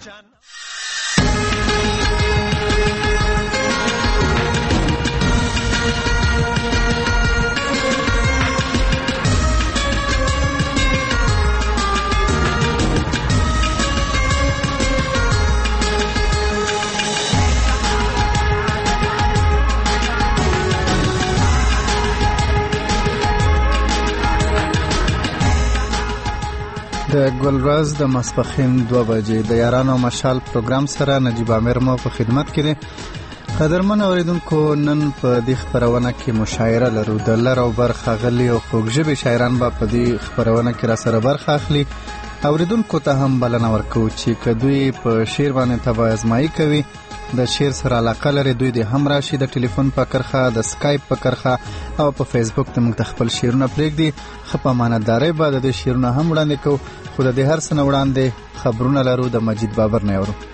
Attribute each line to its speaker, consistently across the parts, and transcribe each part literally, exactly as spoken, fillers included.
Speaker 1: د ګلراز د ماسپخین دوه بجې د یارانو مشال پروګرام سره نجیب عامر مو په خدمت کې دی. قدرمن اوریدونکو، نن په دې خبرونه کې مشاعره لرو. د لر او بر ښاغلي او خوږژبې شاعران به په دې خبرونه کې را سره برخه اخلي. اوریدونکو ته هم بلنه ورکوو چې که دوی په شعر باندې تبع ازمایي کوي، د شعر سره علاقه لري، دوی د هم راشي د ټلیفون په کرخه، د سکایپ په کرخه او په فیسبوک ته موږ خپل شعرونه پرېږدي. ښه په امانتدارۍ به د دې شعرونه هم وړاندې کوو، خو د دې هر څه نه وړاندې خبرونه لرو. د مجید بابر نه اورو.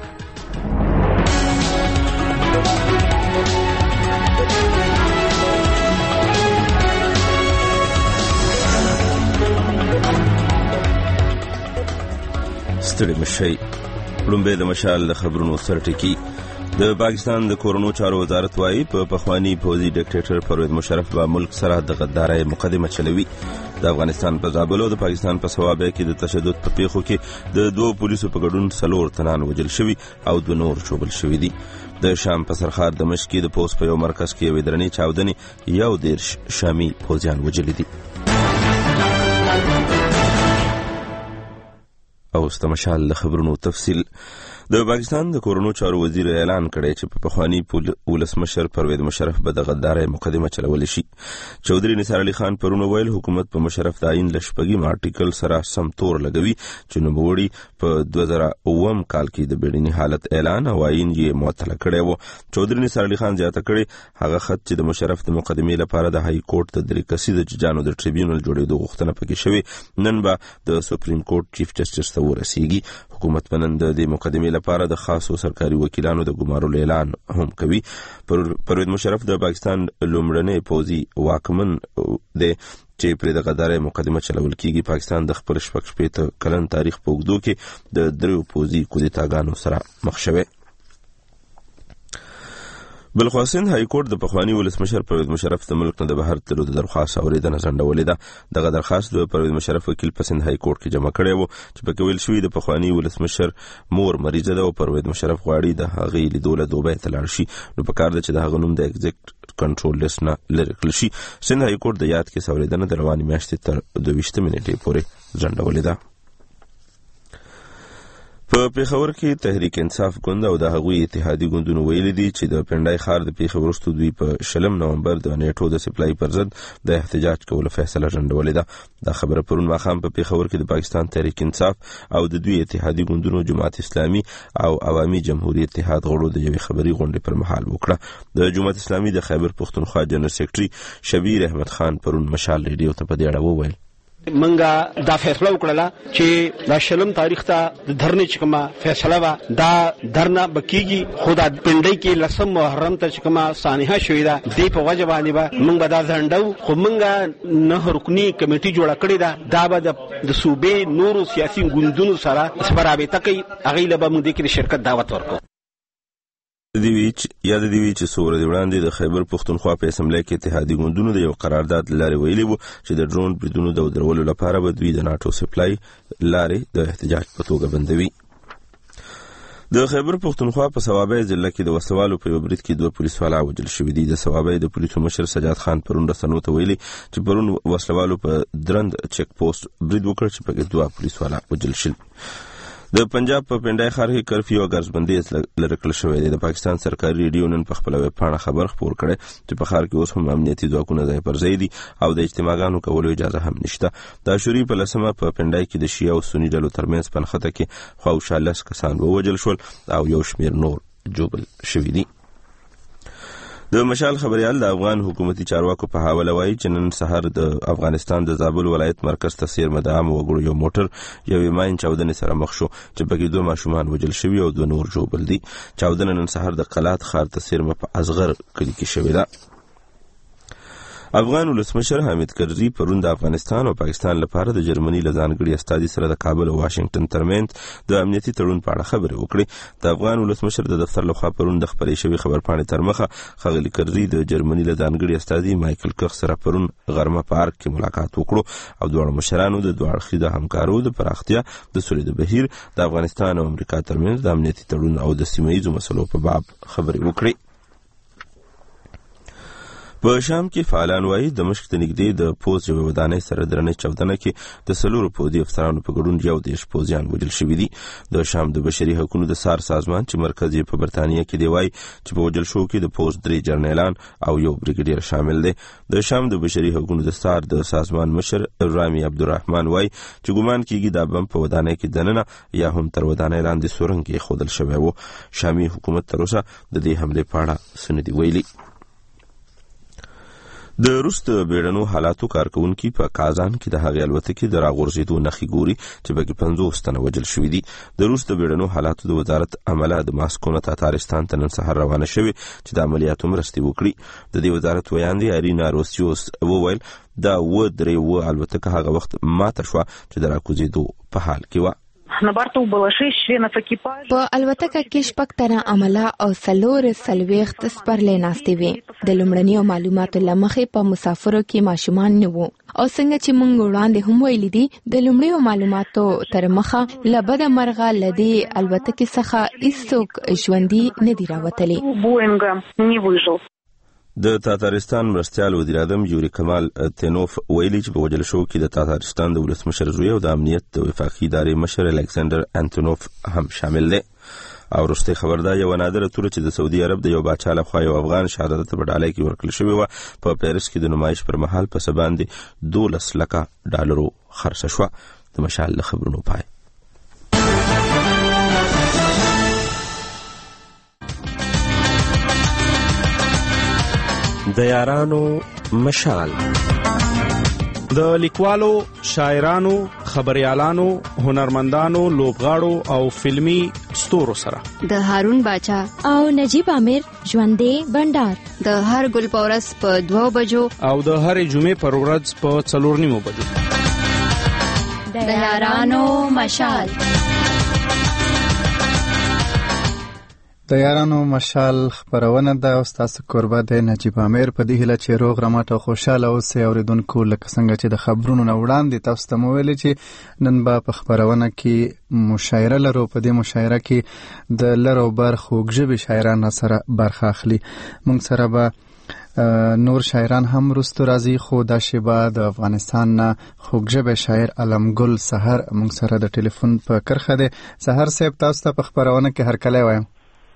Speaker 2: ستړي مشئ. لومبه د مشال د خبرونو سرټکی. د پاکستان د کورونو چارو وزارت وايي په پخوانی پوځي ډیکټیټر پرویز مشرف به ملک سره د غدارۍ مقدمه چلوي. د افغانستان په زابل او د پاکستان په صوابه کې د تشدد په پیښو کې د دوه پولیسو په ګډون څلور تنان وژل شوي او دوه نور ژوبل شوي دي. د شام په سرحد دمشق کې د پوس په یو مرکز کې یوې درنې چاودنې یو دېرش شامي پوځیان وژلي دي. او ستمشال خبرونو تفصیل. د پاکستان د کورونو چارو وزیر اعلان کړی چې په پخوانی ولسمشر پرویز مشرف به د غدارۍ مقدمه چلول شي. چودري نثار علي خان پرون ویل حکومت په مشرف د عین لشپږم آرټیکل سره سم تور لګوي چې نوموړي په دوه زره اووم کال کې د بیړني حالت اعلان او عین یې معطل کړی و. چودري نثار علي خان زیاته کړي هغه خط چې د مشرف د مقدمې لپاره د های کورټ د درې کسیز ججانو د ټریبیونل جوړېدو غوښتنه پکې شوې، نن به د سپریم کورټ چیف جسټس ته ورسیږي. حکومت په نن د دې مقدمې لپاره د خاصو سرکاري وکیلانو د ګمارلو اعلان هم کوي. پرویز مشرف د پاکستان لومړنی پوځي واکمن دی چې پر د غدارۍ مقدمه چلول کیږي. پاکستان د خپل شپږ شپېته کلن تاریخ په اوږدو کې د دریو پوځي کودتاګانو سره مخ شوی. بلخواسند های کورټ د پخوانی ولسمشر پرویز مشرف د ملک نه د بهر تلو د درخواست اوریدنه ځنډولې ده. دغه درخواست د پرویز مشرف وکیل په سند های کورټ کې جمع کړی و چې پکې ویل شوی د پخوانی ولسمشر مور مریضه ده او پرویز مشرف غواړي د هغې لیدو له دوبۍ ته لاړ شي، نو په کار ده چې د هغه نوم د ایگزیکټ کنټرول لیست نه لرې کړل شي. سند های کورټ د یاد کیس اوریدنه د روانې میاشتې تر دوه ویشتمې نیټې پورې ځنډولې ده. په پیښور کې تحریک انصاف ګوند او د هغوی اتحادي ګوندونو ویلي دي چې د پنډای ښار د پیښې وروسته دوی په شلم نومبر د نیټو د سپلای پر ضد د احتجاج کولو فیصله ځنډولې ده. دا خبره پرون ماښام په پیښور کې د پاکستان تحریک انصاف او د دوی اتحادي ګوندونو جماعت اسلامي او عوامي جمهوریت اتحاد غړو د یوې خبري غونډې پر مهال وکړه. د جماعت اسلامي د خیبر پښتونخوا جنرال سیکرټري شبیر احمد خان پرون مشال ریډیو ته په دې اړه وویل
Speaker 3: منګه دا فیصله وکړه چې دا شلم تاریخ ته د دھرنې چې کومه فیصله وا دا دھرنه بکیږي، خو دا پنډۍ کې لسم محرم ته چې کومه سانحه شوې ده دې په وجه باندې به موږ به دا ځنډو. خو موږ نه رکني کمیټي جوړه کړې ده، دا به د صوبې نورو سیاسي ګوندونو سره رابطه کوي، هغې له به موږ دې کې د شرکت دعوت ورکړو.
Speaker 2: دیویچ یا د دیویچ سوره دی وړاندې د خیبر پښتونخوا په اسمبلی کې اتحادي ګوندونو د یو قرارداد لارې ویلي وو چې د ډرون بریدونو د ودرولو لپاره به دوی د ناټو سپلای لارې د احتجاج په توګه بندوي. د خیبر پښتونخوا په صوابه ضلع کې د وسلوالو په یو برید کې دوه پولیسوال وژل شوي دي. د صوابه د پولیسو مشر سجاد خان پرون رسنیو ته ویلي چې پرون وسلوالو په درند چیک پوسټ برید وکړ چې پکې دوه پولیسوال وژل شول. د پنجاب په پنډای ښار کې کرفیو او ګرځبندي لرې کړل شوې ده. د پاکستان سرکاري ریډیو نن په خپله ویبپاڼه خبر خپور کړی چې په ښار کې اوس هم امنیتي ځواکونه ځای پر ځای دي او د اجتماعګانو کولو اجازه هم نشته. د عاشوري په لسمه په پنډای کې د شیعه او سني ډلو ترمنځ په نښته کې خواوشا لس کسان ووژل شول او یو شمېر نور ژوبل شوي دي. د مشال خبريال د افغان حکومتي چارواکو په حواله وایي چې نن سحر د افغانستان د زابل ولایت مرکز ته سیر مدام وګړو یو موټر یوې ماین چاودنې سره مخ شو چې پکې دوه ماشومان وژل شوي او دوه نور ژوبل دي. چاودنه نن سحر د قلات ښار ته سیر په اصغر کلي کې شوې ده. افغان ولسمشر حامد کرزي پرون د افغانستان او پاکستان لپاره د جرمني له ځانګړي استازي سره د کابل او واشنگټن ترمنځ د امنیتي تړون په اړه خبرې وکړې. د افغان ولسمشر د دفتر لخوا پرون د خبرې شوې خبرپاڼې تر مخه ښاغلي کرزي د جرمني له ځانګړي استازي مایکل کخ سره پرون غرمه پارک کې ملاقات وکړو او دواړو مشرانو د دوه اړخیزه همکارو د پراختیا، د سولې د بهیر، د افغانستان او امریکا ترمنځ د امنیتي تړون او د سیمه ییزو مسلو په باب خبرې وکړې. په شام کې فعالان وایي د مشک ته نږدې د پوځ یوې ودانۍ سره درنې چاودنه کې د څلورو پوځي افسرانو په ګډون یو دېرش پوځیان وژل شوي دي. د شام د بشري حقوقو د سار سازمان چې مرکز یې په برتانیه کې دی وایي چې په وژل شوو کې د پوځ درې جرنیلان او یو بریګیډیر شامل دی. د شام د بشري حقوقو د سار د سازمان مشر رامي عبدالرحمن وایي چې ګمان کېږي دا بم په ودانۍ کې دننه یا هم تر ودانۍ لاندې سورنګ ایښودل شوی و. شامي حکومت تر اوسه د دې حملې په اړه څه نه دي ویلي. د روس د بیړنو حالاتو کارکونکي په کازان کې د هغې الوتکې د راغورځېدو نښې ګوري چې پکې پنځوس تنه وژل شوي دي. د روس د بیړنو حالاتو د وزارت عمله د ماسکو نه تاتارستان ته نن سهار روانه شوې چې د عملیاتو مرستې وکړي. د دې وزارت ویاندې ارینا روسیوس وویل دا اوه درې اوه الوتکه هغه وخت ماته شوه چې د راکوزېدو په حال کې وه.
Speaker 4: На борту было шесть членов экипажа.
Speaker 5: په الوتکه کې شپږ تنه عمله او څلور څلوېښت سپرلۍ ناستې وې. د لومړنیو معلوماتو له مخې په مسافرو کې ماشومان نه وو او څنګه چې موږ وړاندې هم ویلي دي د لومړنیو معلوماتو تر مخه له بده مرغه له دې الوتکې څخه هیڅوک ژوندي نه دي راوتلي.
Speaker 4: بوینګ نه وژل.
Speaker 2: د تاتارستان مرستیال وزیر اعظم یوري کمال تینوف ویلي چې په وژل شوو کې د تاتارستان د ولسمشر زوی او د امنیت د وفاقي ادارې مشر الکسندر انتونوف هم شامل دی. او وروستۍ خبر دا یوه نادره توره چې د سعودي عرب د یو باچا لخوا یو افغان شهادت په ډالۍ کې ورکړل شوې وه په پیرس کې د نمایش پر مهال په څه باندې دولس لکه ډالرو خرڅه شوه. د مشال له خبرونو پای.
Speaker 6: د یارانو مشال
Speaker 3: د لیکوالو، شاعرانو، خبريالانو، هنرمندانو، لوبغاړو او فلمی ستورو سره
Speaker 5: د هارون باچا او نجیب امیر ژوندې بندر د هر ګل پورس په دوه بجو
Speaker 3: او د هرې جمعې پر ورځ په څلور نیمو بجو.
Speaker 5: د یارانو مشال.
Speaker 1: د یارانو مشال خبرونه ده او ستاسو کوربه دی نجیب امیر. په دې هیله چې روغ رمټ او خوشاله اوسئ اوریدونکو. لکه څنګه چې د خبرونو نه وړاندې تاسو ته مو ویلي چې نن به په خبرونه کې مشاعره لرو. په دې مشاعره کې د لر او بر خوږژبې شاعران سره برخه اخلي. موږ سره به نور شاعران هم وروستو راځي، خو دا شیبه د افغانستان نه خوږژبې شاعر علمګل سحر موږ سره د ټلیفون په کرښه دی. سحر صاحب تاسو ته په خبرونه کې هرکلی وایم.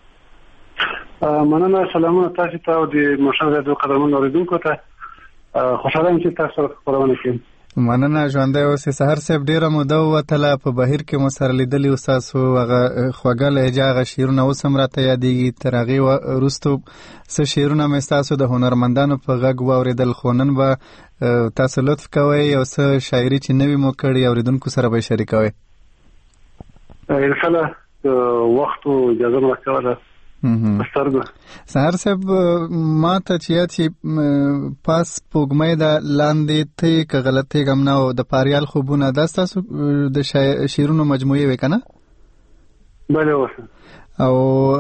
Speaker 7: مننه. سلامونه تاسو ته او د مشال رادیو قدرمن اوریدونکو ته. خوشاله یم چې تاسو سره خبرونه کوم.
Speaker 1: مننه. ژوندی اوسئ. سحر صاحب ډېره موده ووتله په بهیر کې مو سره لیدلي او ستاسو هغه خوږه لهجه هغه شعرونه اوس هم راته یادېږي. تر هغې وروستو څه شعرونه مې ستاسو د هنرمندانو په غږ واورېدل، خو نن به تاسو لطف کوئ او څه شاعري چې نوې مو کړې اوریدونکو سره به یې شریکوئ.
Speaker 7: انشاءالله د وخت او اجازه مو راکوله.
Speaker 1: سحر صاحب ما ته چې یاد شي پاس پوګمۍ د لاندې ته که غلطې ګم نه او د پاریال خوبونه دا ستاسو د شعرونو مجموعې وې که نه؟
Speaker 7: بله اوسه.
Speaker 1: او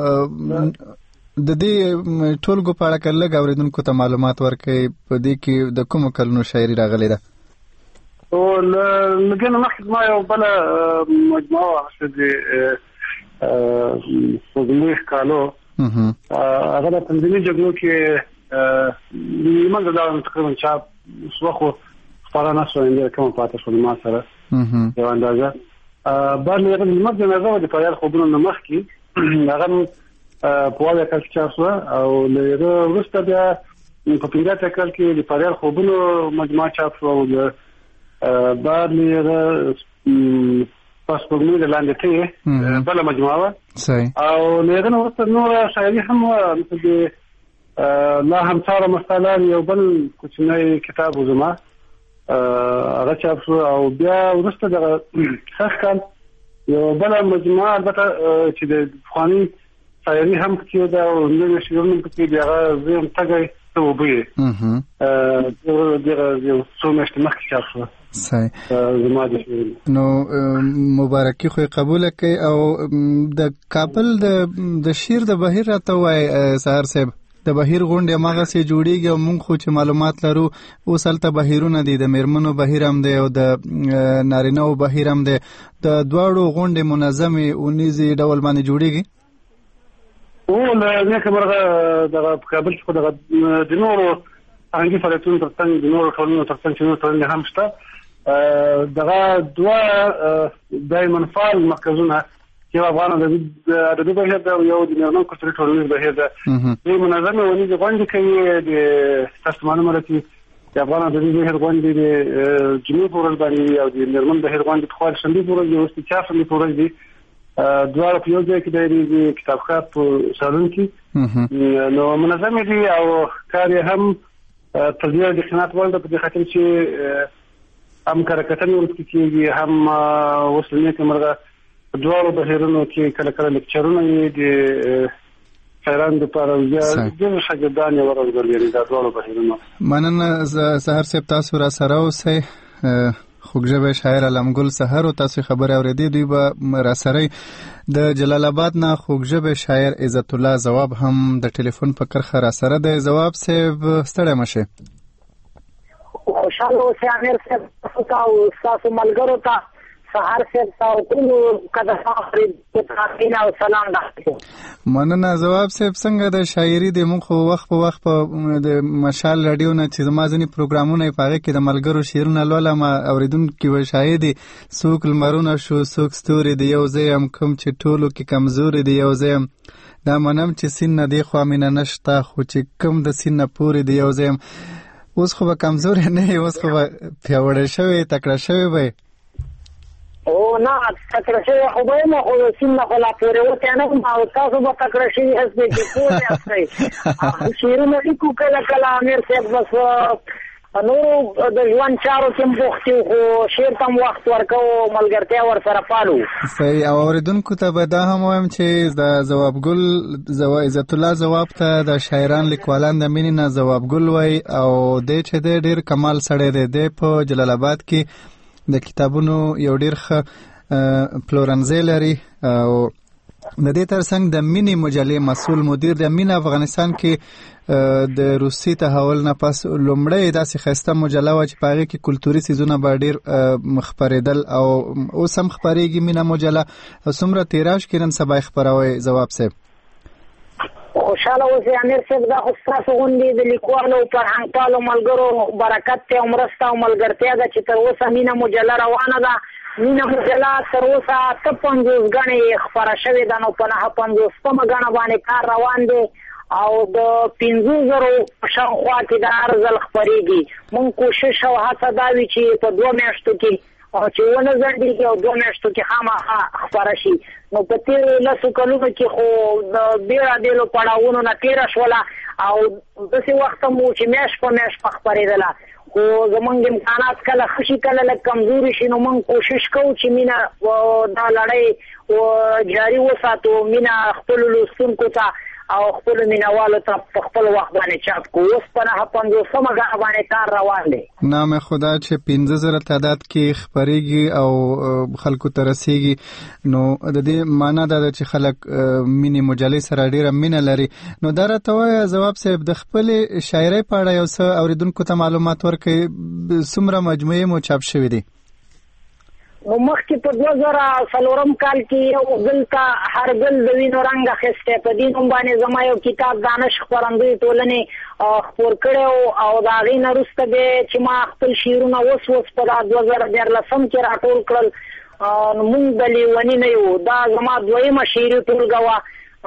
Speaker 1: د دې ټولګو په اړه که لږ اورېدونکو ته معلومات ورکړئ په دې کې د کومو کلونو شاعري راغلې ده؟
Speaker 7: او له دې نه مخکې زما یو بله مجموعه واخیستې د پوګمۍ ښکالو. هغه د تنظیمي جګړو کې نیمه ځله تقریبا چاپ شوه، خو خپاره نه شوه. ډېره کمه پاتې شوه ما سره یو اندازه. بعد له هغه نیمه جنازه وه د پاریال خوبونو نه مخکې، هغه په اویا کال کې چاپ شوه. او له هغه وروسته بیا په پنځه اتیا کال کې د پاریال خوبونو مجموعه چاپ شوه. او بعد له هغه پس پوګمۍ د لاندې ته بله مجموعه وه. او له هغه نه وروسته نوره شاعري هم وه، مثل د لا همساره مستعلان یو بل کوچنی کتاب و زما، هغه چاپ شو. او بیا وروسته دغه ښه کال یو بله مجموعه البته چې د پخواني شاعري هم پکې ده او نوي شعرونه پکې دي، هغه زه یم تږی ته وبوي اه دغه یو څو میاشتې مخکې چاپ شو.
Speaker 1: صحیح.
Speaker 7: زما د
Speaker 1: نو مبارکي خو قبول کړي او د کابل د شیر د بهیر راته وای سهار صاحب د بهیر غونډه ماغه سي جوړیږي او مونږ خو چې معلومات لرو اوسلته بهیرونه دي د میرمنو بهیر هم دی او د نارینه او بهیر هم دی د دواړو غونډه منظمه اونیزي ډول باندې جوړیږي.
Speaker 7: او نه کومه د کابل څخه د نورو انګي فعالیتونو ترڅنګ د نورو ټولنو ترڅنګ چې نور ټولنې هم شته دغه دوه دایمن فعال مرکزونه چې افغانانو د ادبي بهیر د یو د نړیوال کلتوري ټولنې بهیر د دوی منظمه ونې غونډې کوي د تاسو معلومه راځي د افغانانو د بهیر غونډې د جنوب ورځ باندې او د نړیوال بهیر غونډې په خپل شندې ورځ د استچاف په ورځ دي دوه په یو ځای کې د کتابخانه په سالون کې نو منظمه دي او کار هم په دې د خدمات ولده په خاطر چې هم کارکتنې ورته کېږي هم وسلنه کومه دوه بهیرونو کې کله کله لیکچرونه دي خیران د پارویا د شاګردانو ورغلي دا دوه بهیرونو.
Speaker 1: مننه سهار صاحب تاسو را سره اوسئ. خوږژبه شاعر علمګل سحر او تاسو خبر اوریدي دوی به را سره د جلال آباد نه خوږژبه شاعر عزت الله جواب هم د ټلیفون په کرخه را سره د جواب صاحب ستړی مشه.
Speaker 8: خوشاله اوسئ امیر صاحب او تاسو ملګرو ته سهار صاحب تاسو ټول کده خبرې او سلام ده.
Speaker 1: مننه جواب صاحب څنګه د شاعري د مخ وخت په وخت په د مشال رادیو نه چې زمازني پروګرامونه پاره کې د ملګرو شعرونه لوله ما اوریدونکو و شاهدي سوق المرونه شو سوق ستوري دی یو زم کوم چې ټولو کې کمزوري دی یو زم دا منم چې سین نه دی خو مینه نشته خو چې کوم د سین نه پوري دی یو زم اوس خو کمزوري نه اوس خو پیاوړی شوی تکړه شوی وي.
Speaker 8: او نه تکړه شوی خو به نه خو سین نه خلا پورې وته نه او تاسو به تکړه شوی هڅه کې پورې اخلي شیرونه لیکو کله کله امیر صاحب بس نو د ژوند چارو کې بوختي خو شیر تم وخت ورکو ملګرتیا ور سره پالو.
Speaker 1: صحیح. او اوریدونکو ته به دا هم وایم چې د جوابګل زوا عزت الله جواب ته د شاعران لیکوالان د مینې نه جوابګل وای او د چې د ډیر کمال سره دی د په جلال آباد کې د کتابونو یو ډیر ښه پلورنځي لري او د دې ترڅنګ د مینی مجلې مسؤل مدیر د مین افغانستان کې د روسي تحول نه پس لومړی داسې خسته مجله و چې پاره کې کلتوري سيزونه به ډیر مخبرېدل او اوس هم خبرېږي مینه مجله سمره تیراژ کړي سبا خبروي جواب صاحب.
Speaker 8: خوشاله اوسئ امیر صاحب دا خو تاسو غونډې د لیکوالو فرهنګپالو ملګرو برکت ته مرسته او ملګرتیا ده چې تر اوسه مینه مجله روانه ده. مینه مجله تر اوسه اته پنځوس ګڼې خپره شوې ده نو په نهه پنځوسمه ګڼه باندې کار روان دی او د پنځه زرو شاوخوا کې د هر ځل خپرېږي. موږ کوشش او هڅه دا وي چې په دوه میاشتو کې او چې ونه ځنډېږي او دوه میاشتو کې خامخا خپره شي. نو په تېرو لسو کلونو کې خو د بېلابېلو پړاوونو نه تېره شوله او داسې وخت هم و چې میاشت په میاشت په خپرېدله خو زمونږ امکانات کله ښه شي کله لږ کمزوري شي نو موږ کوشش کوو چې مینه دا لړۍ جاري وساتو مینه خپلو لوستونکو ته او خپل مینوالو ته په خپل وخت باندې چاپ کو. اوس په نهه پنځوسمه ګڼه باندې کار روان دی.
Speaker 1: نام خدا چې پنځه زره تعداد کې خبرېږي او خلکو ته رسېږي نو د دې معنا دا ده چې خلک مینې مجلې سره ډېره مینه لري. نو دا راته وایه جواب صاحب د خپلې شاعرۍ په اړه یو څه اورېدونکو ته معلومات ورکړئ څومره مجموعې مو چاپ شوي دي؟
Speaker 8: نو مخکې په دوه زره څلورم کال کې یو ګل ته هر ګل د وینو رنګ اخیستی په دې نوم باندې زما یو کتاب دانش خپرندوی ټولنې خپور کړی او د هغې نه وروسته بیا چې ما خپل شعرونه اوس اوس په دا دوه زره دیارلسم کې راټول کړل نو موږ د لیوني نه یو دا زما دویمه شعري ټولګه وه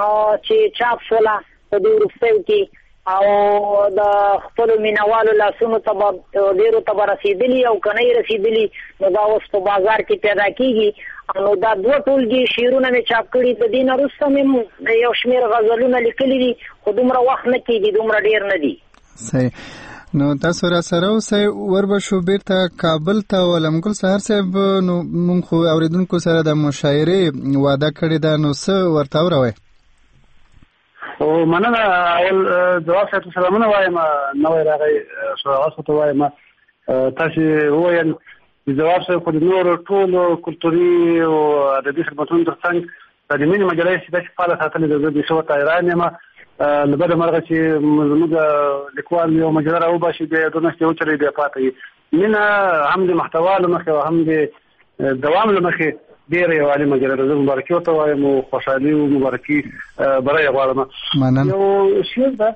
Speaker 8: چې چاپ شوله په دې وروستیو کې او د خپلو مینوالو لاسونو ته به ډېرو ته به رسېدلي او که نه یې رسېدلي نو دا اوس په بازار کې پیدا کېږي نو دا دوه ټولګې شعرونه مې چاپ کړي د دې نه وروسته مې یو شمېر غزلونه لیکلي دي خو دومره وخت نه کېږي دومره ډېر نه دي.
Speaker 1: صحیح. نو تاسو را سره اوسئ وربه شو بیرته کابل ته علمګل سهار صاحب نو مونږ خو اورېدونکو سره د مشاعرې وعده کړې ده نو څه ورته وروئ؟
Speaker 7: او مننه اول جواب ته سلامونه وایم نو راغی سوال ته وایم تاسو وایي د جواب سره په نور ټولو کلتوري او ادبي خدماتونو ترڅنګ د مینې مجلې چې د فعال ساتلې د شو تایران یم لبد مرغه چې موږ لیکوال یو مجله راو باشي د دونه یو چلې دی پاتې من هم د محتوا لمخه او هم د دوام لمخه ډیر یو عالي مجله د مبارکي او توایم او خوشحالي او مبارکي برای غواړم
Speaker 1: مننه
Speaker 7: یو شی ده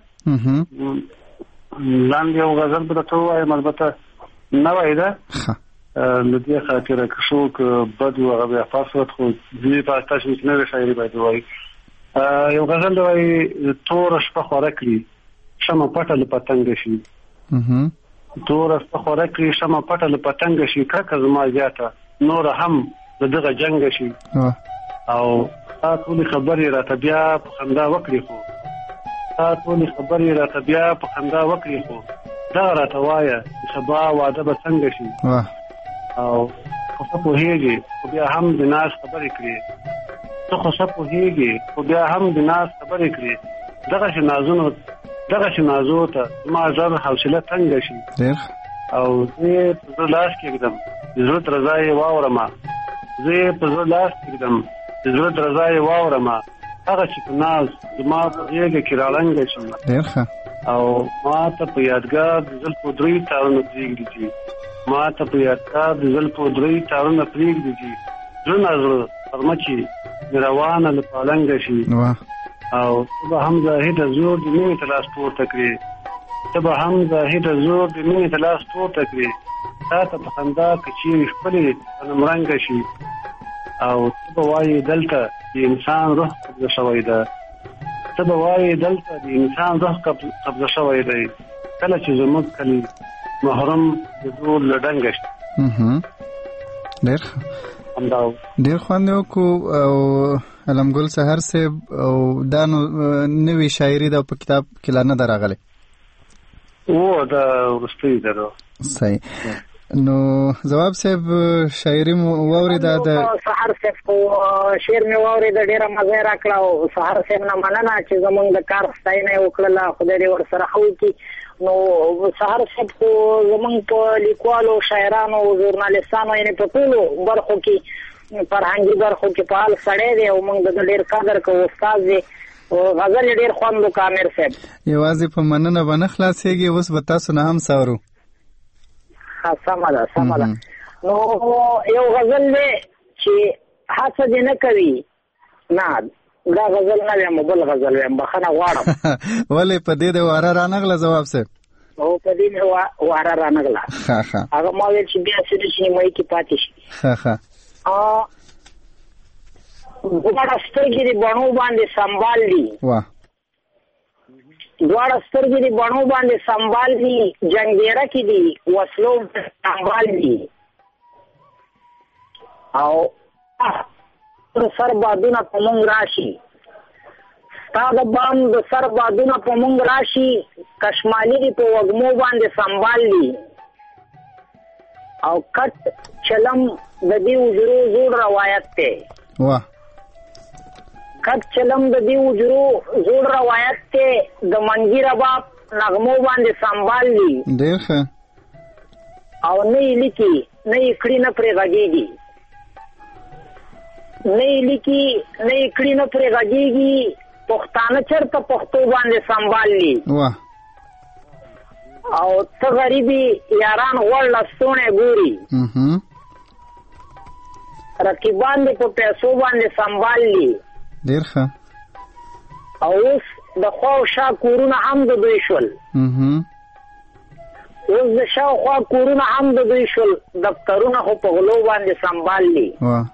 Speaker 7: لاندې یو غزل به تاسو وایم البته نه وای ده نو دې خاطر که شو که بد او غبي افاصت خو دې په تاسو کې نه شاعري باید وای یو غزل دوی تور شپه خوره کړی شمه پټه له پتنګ شي تور شپه خوره کړی شمه پټه له پتنګ شي کړه زما زیاته نور هم دغه جنگ شي او تاسو خبرې راته بیا په خندا وکړي خو تاسو خبرې راته بیا په خندا وکړي خو دا راته وایه سبا واده به څنګه شي او خو په هیږي بیا هم د ناس خبرې کړې ته خو څه پوهېږې خو بیا هم د ناس خبرې کړې دغسې نازونو دغسې نازو ته زما ژر حوصله تنګه شي او زه په زړه لاس کېږدم د زړه درزا یې واورمه زه یې په زړه لاس کېږدم د زړه درزا یې واورمه هغه چې په ناز زما په غېږه کې راړنګه شي او ما ته په یادګار د زلفو درې تارونه پرېږدي چې ما ته په یادګار د زلفو درې تارونه پرېږدي چې زړه نه زړه غرمه چې روانه له پالنګ شي او ته هم زاهد زور د مینې تلاش پورته کړې ته به هم زاهد زور د مینې تلاش پورته کړې تا ته په خندا کچېرې خپلې غنمرنګه شي او ته به وایې دلته د انسان روح قبضه شوی ده ته به وایې دلته د انسان روح قبضه شوی دی کله چې زموږ کلي محرم د زور له ډنګه شي
Speaker 1: ډېر ډېر خوند وکړو او علمګل سحر صاحب او دا نو نوې شاعري ده په کتاب کې لا نه ده راغلی
Speaker 7: او دا وروستۍ ده
Speaker 1: صحیح نو جواب صاحب شاعري مو واورېده د
Speaker 8: سحر صاحب خو شعر مې واورېده ډېره مزه یې راکړه او سحر صاحب نه مننه چې زموږ د کار ستاینه یې وکړله خدای دې ورسره ښه وکړي نو سحر صاحب خو زموږ په لیکوالو شاعرانو ژورنالستانو یعنې په ټولو برخو کې فرهنګي برخو کې فعال سړی دی او موږ د ډېر قدر کوو استاد دی غزل یې ډېر خوند وکړ امیر صاحب
Speaker 1: یوازې په مننه به نه خلاصېږي اوس به تاسو نه هم څاورو
Speaker 8: سمه ده سمه ده نو یو غزل دی چې هڅه دې نه کوي نه دا غزل نه ویم بل غزل ویم بخښنه غواړم
Speaker 1: ولې په دې د واره رانغله جواب صاحب
Speaker 8: او په دې مې واره رانغله هغه ما ویل چې بیا څه چې نیمایي کې پاتې شي دواړه سترګې د بڼو باندې سنبال دي دواړه سترګې د بڼو باندې سنبال دي جنګیره کې دي وسلو سنبال دي او سر بادونه په مونږ راشي ستا د بام د سر بادونه په مونږ راشي کشمالي دي په وږمو باندې سنبال دي او کټ چلم د دې وجرو زوړ روایت دی
Speaker 1: واه
Speaker 8: کټ چلم د دې وجرو زوړ روایت دی د منګي رباب نغمو باندې سنبال دي
Speaker 1: ډېر ښه
Speaker 8: او نه یې لیکي نه یې کړي نه پرې غږېږي نه یې لیکي نه یې کړي نه پرې غږېږي پښتانه چېرته پښتو باندې سنبال دي
Speaker 1: واه
Speaker 8: او ته غریبي یاران غوړ لستوڼی ګوري رقیبان دې په پیسو باندې سنبال دي
Speaker 1: ډېر ښه
Speaker 8: او اوس د خوا او شا کورونه هم د دوی شول اوس د شاوخوا کورونه هم د دوی شول دفترونه خو په غلو باندې سنبال دي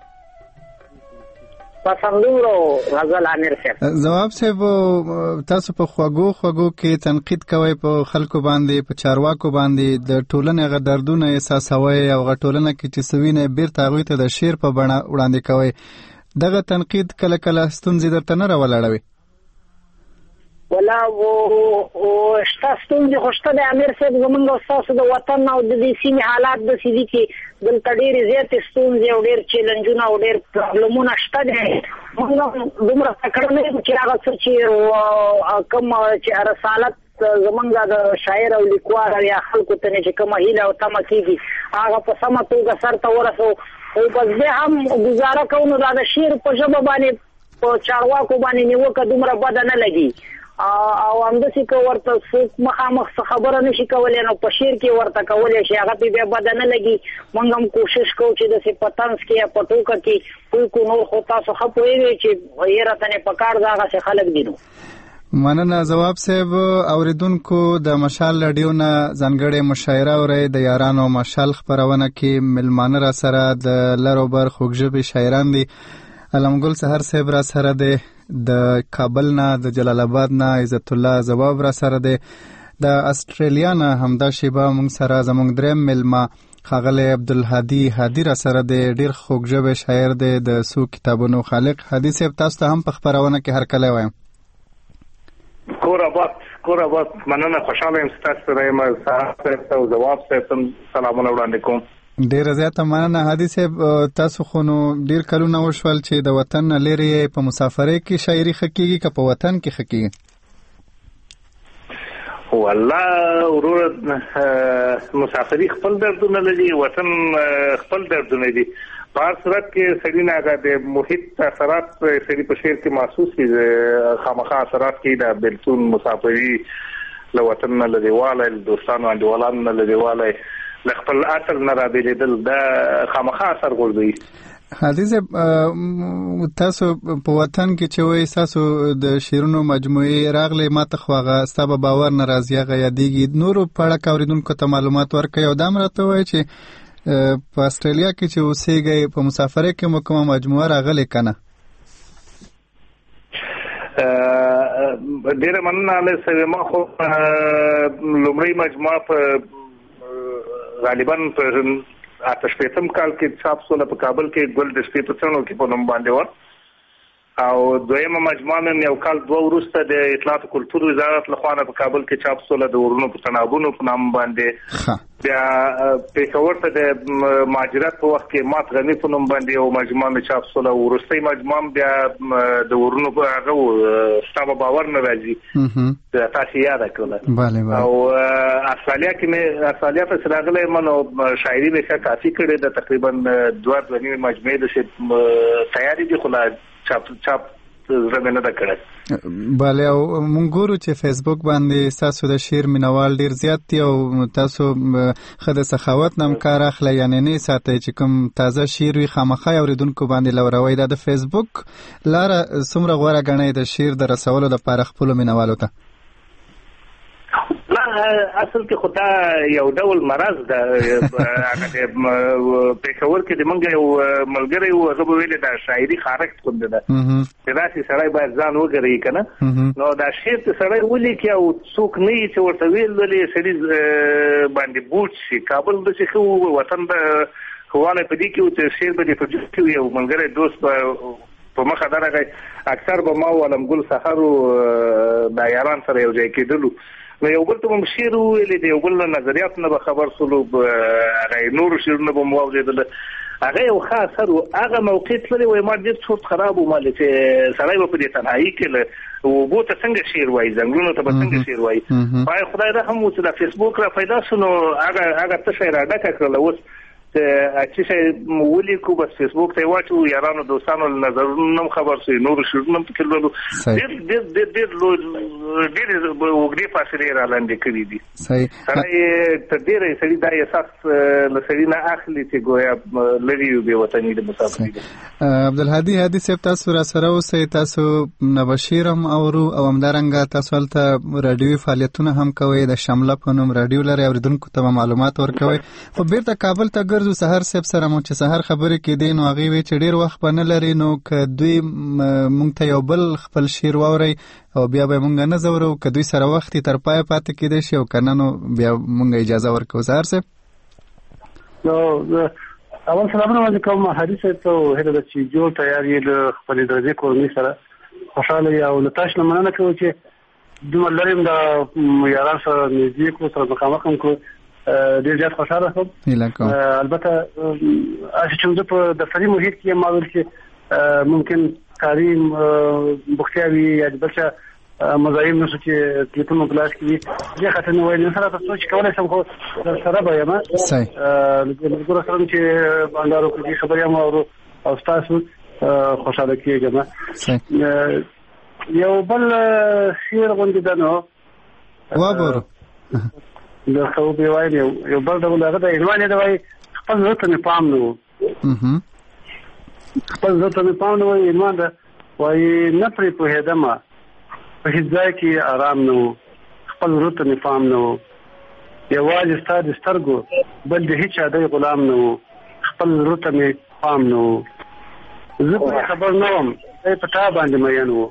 Speaker 8: پسندورو غزل امیر صاحب
Speaker 1: جواب صاحب تاسو په خواږو خواږو کې تنقید کوئ په خلکو باندې په چارواکو باندې د ټولنې هغه دردونه احساسوئ او هغه ټولنه کې چې څه وینئ بیرته هغوی ته د شعر په بڼه وړاندې کوئ دغه تنقید کله کله ستونزې درته نه راولاړوي
Speaker 8: ولا او شته ستونزې خو شته د امیر صاحب زمونږ او ستاسو د وطن او د دې سیمې حالات داسې دي چې دلته ډېرې زیاتې ستونزې او ډېر چیلنجونه او ډېر پرابلمونه شته دي. موږ دومره تکړه نه یو چې هغه څه چې کوم چې رسالت زمونږ د شاعر او لیکوال یا خلکو ته چې کومه هیله او تمه کېږي هغه په سمه توګه سرته ورسو. او بس بیا هم ګزاره کوو نو دا د شعر په ژبه باندې په چارواکو باندې نیوکه دومره بده نه لګي او همداسې که ورته څوک مخامخ څه خبره نشي کولی نو په شعر کې ورته کولی شي هغه پې بیا بده نه لګي. موږ هم کوشش کوو چې داسې په طنز کې یا په ټوکه کې پوه کړو نور خو تاسو ښه پوهېږئ چې یاره ته نه پکار ده هغسې خلک دي. نو
Speaker 1: مننه ځواب صاحب. اوریدونکو د مشال رادیو نه ځانګړې مشاعره اورئ د یارانو مشال خپرونه کې ملمانه را سره د لر او بر خوږژبې شاعران دي. علمګل سحر صاحب را سره دی، د کابل نه، د جلال آباد نه عزت الله ځواب را سره دی، د استرالیا نه همدا شیبه موږ سره زموږ دریم ملما ښاغلی عبدالهادي هادي را سره دی، ډېر خوږژبی شاعر دی، د څو کتابونو خالق. هادي صاحب تاسو ته هم په خپرونه کې هرکلی وایم.
Speaker 9: کور آباد کور آباد مننه، خوشحاله یم چې تاسو سره یم. سحر صاحب او ځواب صاحب ته سلامونه وړاندې کوم.
Speaker 1: ډیره زیاته مننه هادي صاحب. تاسو خو نو ډیر کلونه وشول چې د وطن لري په مسافرۍ کې شاعري ښه کېږي که په وطن کې ښه کېږي؟
Speaker 9: والله ورور مسافري خپل دردونه لري، وطن خپل دردونه دي. په هر صورت کې سړي نه هغه د محیط اثرات سړي په شعر کې محسوس دي، خامخا اثرات کې د بېلتون مسافري له وطن نه لرې والی، له دوستانو انډیوالانو نه لرې والی، له خپل اصل نه رابېلېدل، دا خامخا اثر غورځوي.
Speaker 1: حدیث تاسو په وطن کې چې وایي تاسو د شعرونو مجموعې راغلی، ما ته خو هغه ستا به باور نه راځي هغه یادېږي. نورو په اړه که اورېدونکو ته معلومات ورکوي او دا هم راته وایي چې په استرالیا کې چې اوسېږئ په مسافرۍ کې مو کومه مجموعه راغلې که نه؟
Speaker 9: ډېره مننه علی صاحب. ما خو لومړۍ مجموعه په غالبا په اته شپېتم کال کې چاپ شوله په کابل کې، ګل د شپې په څڼو کې په نوم باندې وه، او دویمه مجموعه مې یو کال دوه وروسته د اطلاعات او کلتور وزارت لخوا نه په کابل کې چاپ شوله د ورونو په تنابونو په نام باندې. بیا پېښور ته د مهاجرت په وخت کې مات غني په نوم باندې یو مجموعه مې چاپ شوله. وروستۍ مجموعه بیا د ورونو په هغه ستا به باور نه راځي تاسو یاده کړله. او استرالیا کې مې استرالیا ته چې راغلی یم نو شاعري مې ښه کافي کړې ده، تقریبا دوه دوه نیمې مجموعې داسې تیارې دي، خو لا چاپ چاپ زمه نه ده کړه.
Speaker 1: بله، او مونږ ګورو چې فیسبوک باندې تاسو د شعر مینوال ډیر زیات دي او تاسو ښه د سخاوت نه هم کار اخلئ، یعنې نه ساتئ چې کوم تازه شعر وي خامخا اورېدونکو باندې لوروئ. دا د فیسبوک لاره څومره غوره ګڼئ د شعر د رسولو لپاره خپلو مینوالو ته؟
Speaker 9: اصل کې خو دا یو ډول مرض ده. پېښور کې د موږ یو ملګری و، هغه به ویلې دا شاعري خارښت غوندې ده چې داسې سړی باید ځان وګرئ که نه. نو دا شعر چې سړی ولیکي او څوک نه وي چې ورته ویل ولې سړي باندې بوج شي. کابل داسې ښه و، وطن به ښهوالی په دې کې و چې شعر به دې په جوړ کې وي او ملګری دوست به په مخه درغی. اکثر به ما او علمګل سحر دا یاران سره یو ځای کېدلو، نو یو بل ته به م شعر وویلې، د یو بل له نظریاتو نه به خبر شولو، هغه نورو شعرونه به م واورېدله. هغه یو ښه اثر و. هغه موقع تللی وایي ما ډېر څوټ خراب و مالې چې سړی به په دې تنهایي کې له اوبو ته څنګه شعر وایي، ځنګلونو ته به څنګه شعر وایي. باید خدای رحم و چې دا فیسبوک را پیدا شو نو هغه هغه تشه یې را ډکه کړله. اوس چې شی ولیکو بس فیسبوک ته یې واچو، یارانو دوستانو له نظرونو هم خبر شو، نورو شعرونه هم پکې لولو. ډېر ډېر ډېر ډېر ډېرې اوږدې فاصلې را لاندې کړي دي. سړی تر ډېره سړي دا احساس له سړي نه اخلي چې ګویا لرې یو بې وطني د مسافري ده.
Speaker 1: عبدالهادي هادي صاحب تاسو را سره اوسئ، تاسو نبشیر هم اورو او همدارنګه تاسو هلته راډیوي فعالیتونه هم کوئ، د شمله په نوم راډیو لرئ، اورېدونکو ته به معلومات ورکوئ. خو بیرته کابل ته ګرځو. سحر صاحب سره مو چې سحر خبرې کېدې نو هغې وایي چې ډېر وخت به نه لري، نو که دوی مونږ ته یو بل خپل شعر واورئ او بیا به مونږ نه ځورو، که دوی سره وخت تر پایه پاتې کېدی شي او که نه نو بیا مونږ اجازه ورکوو. سحر صاحب
Speaker 7: نو اول سلامونه وړاندې کوم حدیث ته هیله ده چې جوړ تیار یې له خپلې درجې کورنۍ سره خوشحاله یې او له تاسو نه مننه کوو چې دومره لرې م د یاران سره نږدې کړو، سره مخامخ هم کړو، ډېر زیات خوشحاله شوم. البته هسې چې زه په دفتري محیط کې یم، ما ویل چې ممکن کاري بوختیاوي یا د بل څه مزایم نشو چې تلیفون مو په لاس کې وي، دې خاطر مې ویل سره تاسو چې کولی شم، خو سره به یم ملګرو سره چې بانډار وکړو، خبرې هم اورو او ستاسو خوشحاله کېږم. یو بل شعر غوندې ده نو
Speaker 1: وګورو
Speaker 7: د خو به وایي یو بل ډول هغه د عنوان یې دی وایي خپل زړه ته مې پام نه و، خپل زړه ته مې پام نه و، عنوان ده وایي نه پرې پوهېدم په هېڅ ځای کې آرام نه و، خپل زړه ته مې پام نه و، یوازې ستا د سترګو بل د هېچ چا دی غلام نه و، خپل زړه ته مې پام نه و، زه پرې خبر نه وم دی په تا باندې مین و،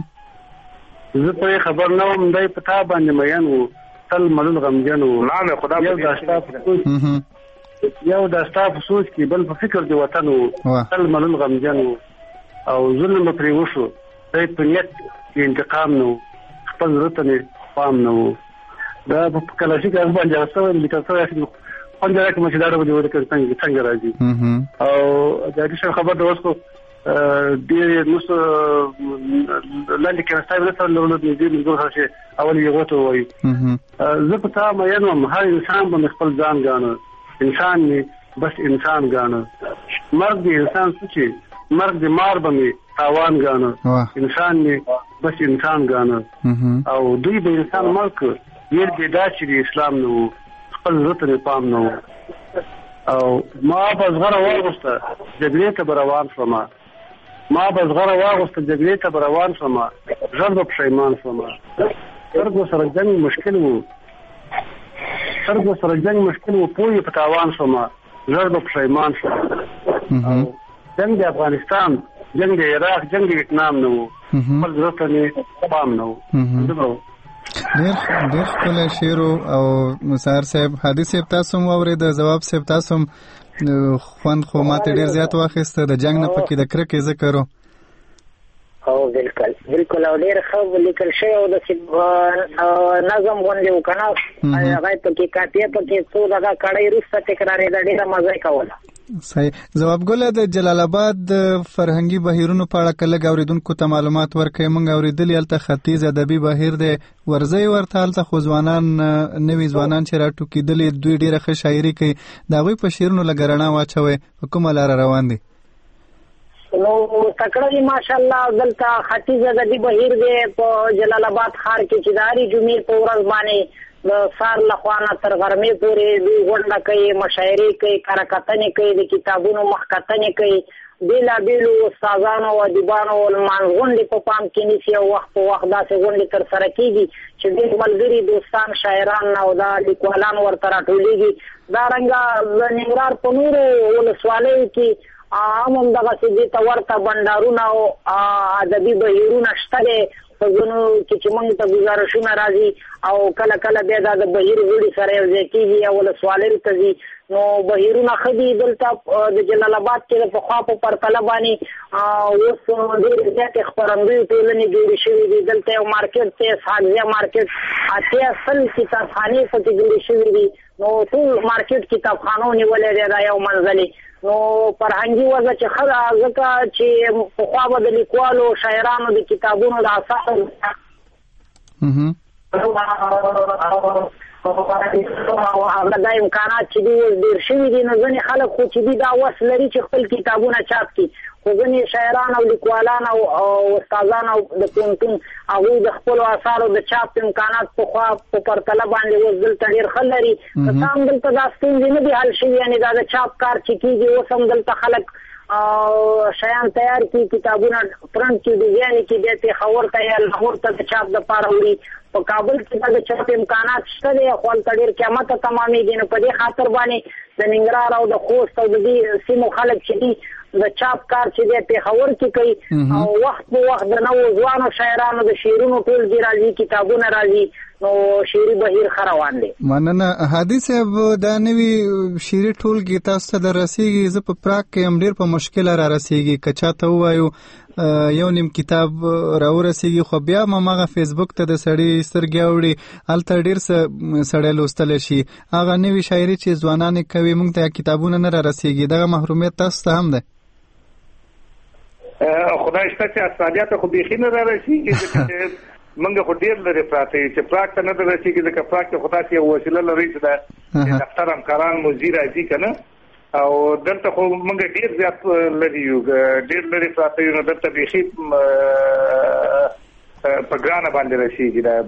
Speaker 7: زه پرې خبر نه وم دی په تا باندې مین و، تل ملول غمجن و، یو دا ستا په سوچ یو دا ستا په سوچ کې بل په فکر د وطن و، تل ملول غمجن و، او ظلم به پرې وشو دی په نیت کې انتقام نه و، خپل زړه ته مې پام نه و. دا په کلاسیک هغه باندې راځي لیکل شوی پنځه راکه مې دا ډول د کړ څنګه راځي او دا د خبر د اوس کو ډېر نو لاندې کې راځي نو سره له دې د دوه شي اول یو وته وایي زه په تا مې نو هر انسان به خپل ځان غاڼه، انسان مې بس انسان غاڼه، مرګ د انسان سوچي، مرګ د مار به مې تاوان غاڼه، انسان مې بس انسان غاڼه، او دوی به انسان ملک ویل دې دا چې د اسلام نو خپل زړه ته پام نه و، او ما به زغره واغوسته جګړې ته به روان شوم، ما به زغره واغوسته جګړې ته به روان شوم، ژر به پښیمان شوم، سترګو سره جنګ مشکل و، سترګو سره جنګ مشکل و، پوهې په تاوان شوم، ژر به پښیمان شوم، او جنګ د افغانستان، جنګ د عراق، جنګ د ویتنام نه و، خپل زړه ته مې پام نه و.
Speaker 1: ډېر ډېر ښکلی شعر او مسهر صاحب، حادث صاحب تاسو هم واورېده، ځواب صاحب تاسو هم خوند خو ماته ډېر زیات واخیسته، د جنګ نه پکې د کرکې ذکر و.
Speaker 8: او بالکل بالکل او ډېر ښه لیکل شوی او داسې نظم غوندې و که نه، هغه پکې کاپیه پکې څو دغه کړۍ وروسته تکرارېده، ډېره مزه یې کوله.
Speaker 1: صحیح. ځواب ګله د جلال آباد د فرهنګي بهیرونو په اړه که لږ اورېدونکو ته معلومات ورکړئ. موږ اورېدلي هلته ختیځ ادبي بهیر دی، ورځئ ورته هلته خو ځوانان نوي ځوانان چې راټوکېدلي دوی ډېره ښه شاعري کوي، د هغوی په شعرونو لږ رڼا واچوئ، په کومه لاره روان دي؟
Speaker 8: نو تکړه دي ماشاءالله. دلته ختیځ ادبي بهیر دی په جلال آباد ښار کې چې د هرې جمعې په ورځ باندې د سار لخوا نه تر غرمې پورې دوی غونډه کوي، مشاعرې کوي، کارکتنې کوي، د کتابونو مخکتنې کوي، بېلابېلو استادانو او ادیبانو لمانځغونډې په پام کې نیسي او وخت په وخت داسې غونډې ترسره کېږي چې ډېر ملګري دوستان شاعران او دا لیکوالان ورته راټولېږي. دارنګه د ننګرهار په نورو ولسوالیو کې هم همدغسې دې ته ورته بنډارونه او ادبي بهیرونه شته دی، په ځینو کې چې موږ ته ګزارشونه راځي او کله کله بیا دا د بهیر غړي سره یو ځای کېږي او ولسوالیو ته ځي. نو بهیرونه ښه دي دلته د جلال آباد کې د پخوا په پرتله باندې اوس ډېرې زیاتې خپرندویو ټولنې جوړې شوي دي. دلته یو مارکېټ دی، اسحاقزیه مارکېټ، اتیا سل کتابخانې پکې جوړې شوي دي. نو ټول مارکېټ کتابخانو نیولی دی دا یو منزلې. نو فرهنګي وضع چې ښه ده، ځکه چې پخوا به د لیکوالو شاعرانو د کتابونو د اثارو هغه دا امکانات چې دي اوس ډېر شوي دي. نو ځینې خلک خو چې دي دا وس لري چې خپل کتابونه چاپ کړي، خو ځینې شاعران او لیکوالان او استادان او د پوهنتون هغوی د خپلو اثارو د چاپ امکانات پخوا په پرتله باندې اوس دلته ډېر ښه لري. که څه هم دلته دا ستونزې نه دي حل شوي، یعنې دا د چاپ کار چې کېږي اوس هم دلته خلک شیان تیار کړي، کتابونه پرنټ کړي، ډیزاین کړي، بیا پېښور ته یا لاهور ته د چاپ دپاره وړي. په کابل کې دا د چاپ امکانات شته دی، خو هلته ډېر قیمته تمامېږي. نو په دې خاطر باندې د ننګرهار او د خوست او د دې سیمو خلک چې دي د چاپ کار چې دی پېښور کې کوي او وخت په وخت د نوو ځوانو شاعرانو د شعرونو ټولګې راځي، کتابونه راځي، نو شعري بهیر ښه روان دی.
Speaker 1: مننه. هادي صاحب، دا نوي شعري ټولګې تاسو ته در رسېږي، زه په پراګ کې یم، ډېر په مشکله را رسېږي. که چاته ووایو یو نیم کتاب راورسیږي خو بیا مغه فیسبوک ته د سړی سترګې اوړي هلته ډېر څه سړی لوستلی شي هغه نوې شاعري چې ځوانان یې کوي موږ ته کتابونه نه رارسیږي دغه محرومیت تاسو ته هم دی
Speaker 9: خدای شته چې اسانیات خو بیخي نه رارسیږي موږ خو ډېر لرې پراته یو چې پراک ته نه رارسیږي ځکه پراک کې خو داسې یو وسیله لري چې د دفتر همکاران مزي راځي که نه او دلته خو موږ ډېر زیات لري یو ډېر لرې پراته یو نو دلته بیخي په ګرانه باندې رسیږي دا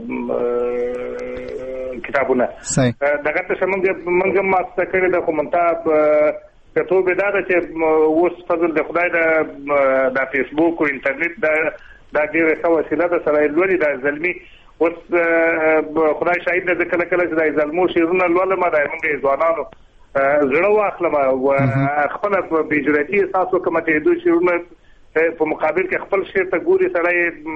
Speaker 9: کتابونه دغه ته موږ موږ ماسته کړی د خو منتها که توبې دا ده چې اوس فضل د خدای د فیسبوک او انټرنیټ دا دا ډېره ښه وسیله ده سړی لولي دا زلمي اوس خدای شاهد ده کله کله چې دا زلمو شعرونه لولم دا موږ ځوانانو زړه واخلم او خپله بې جرأتي احساس وکړم چې دوی شعرونه په مقابل کې خپل شعر ته ګوري سړی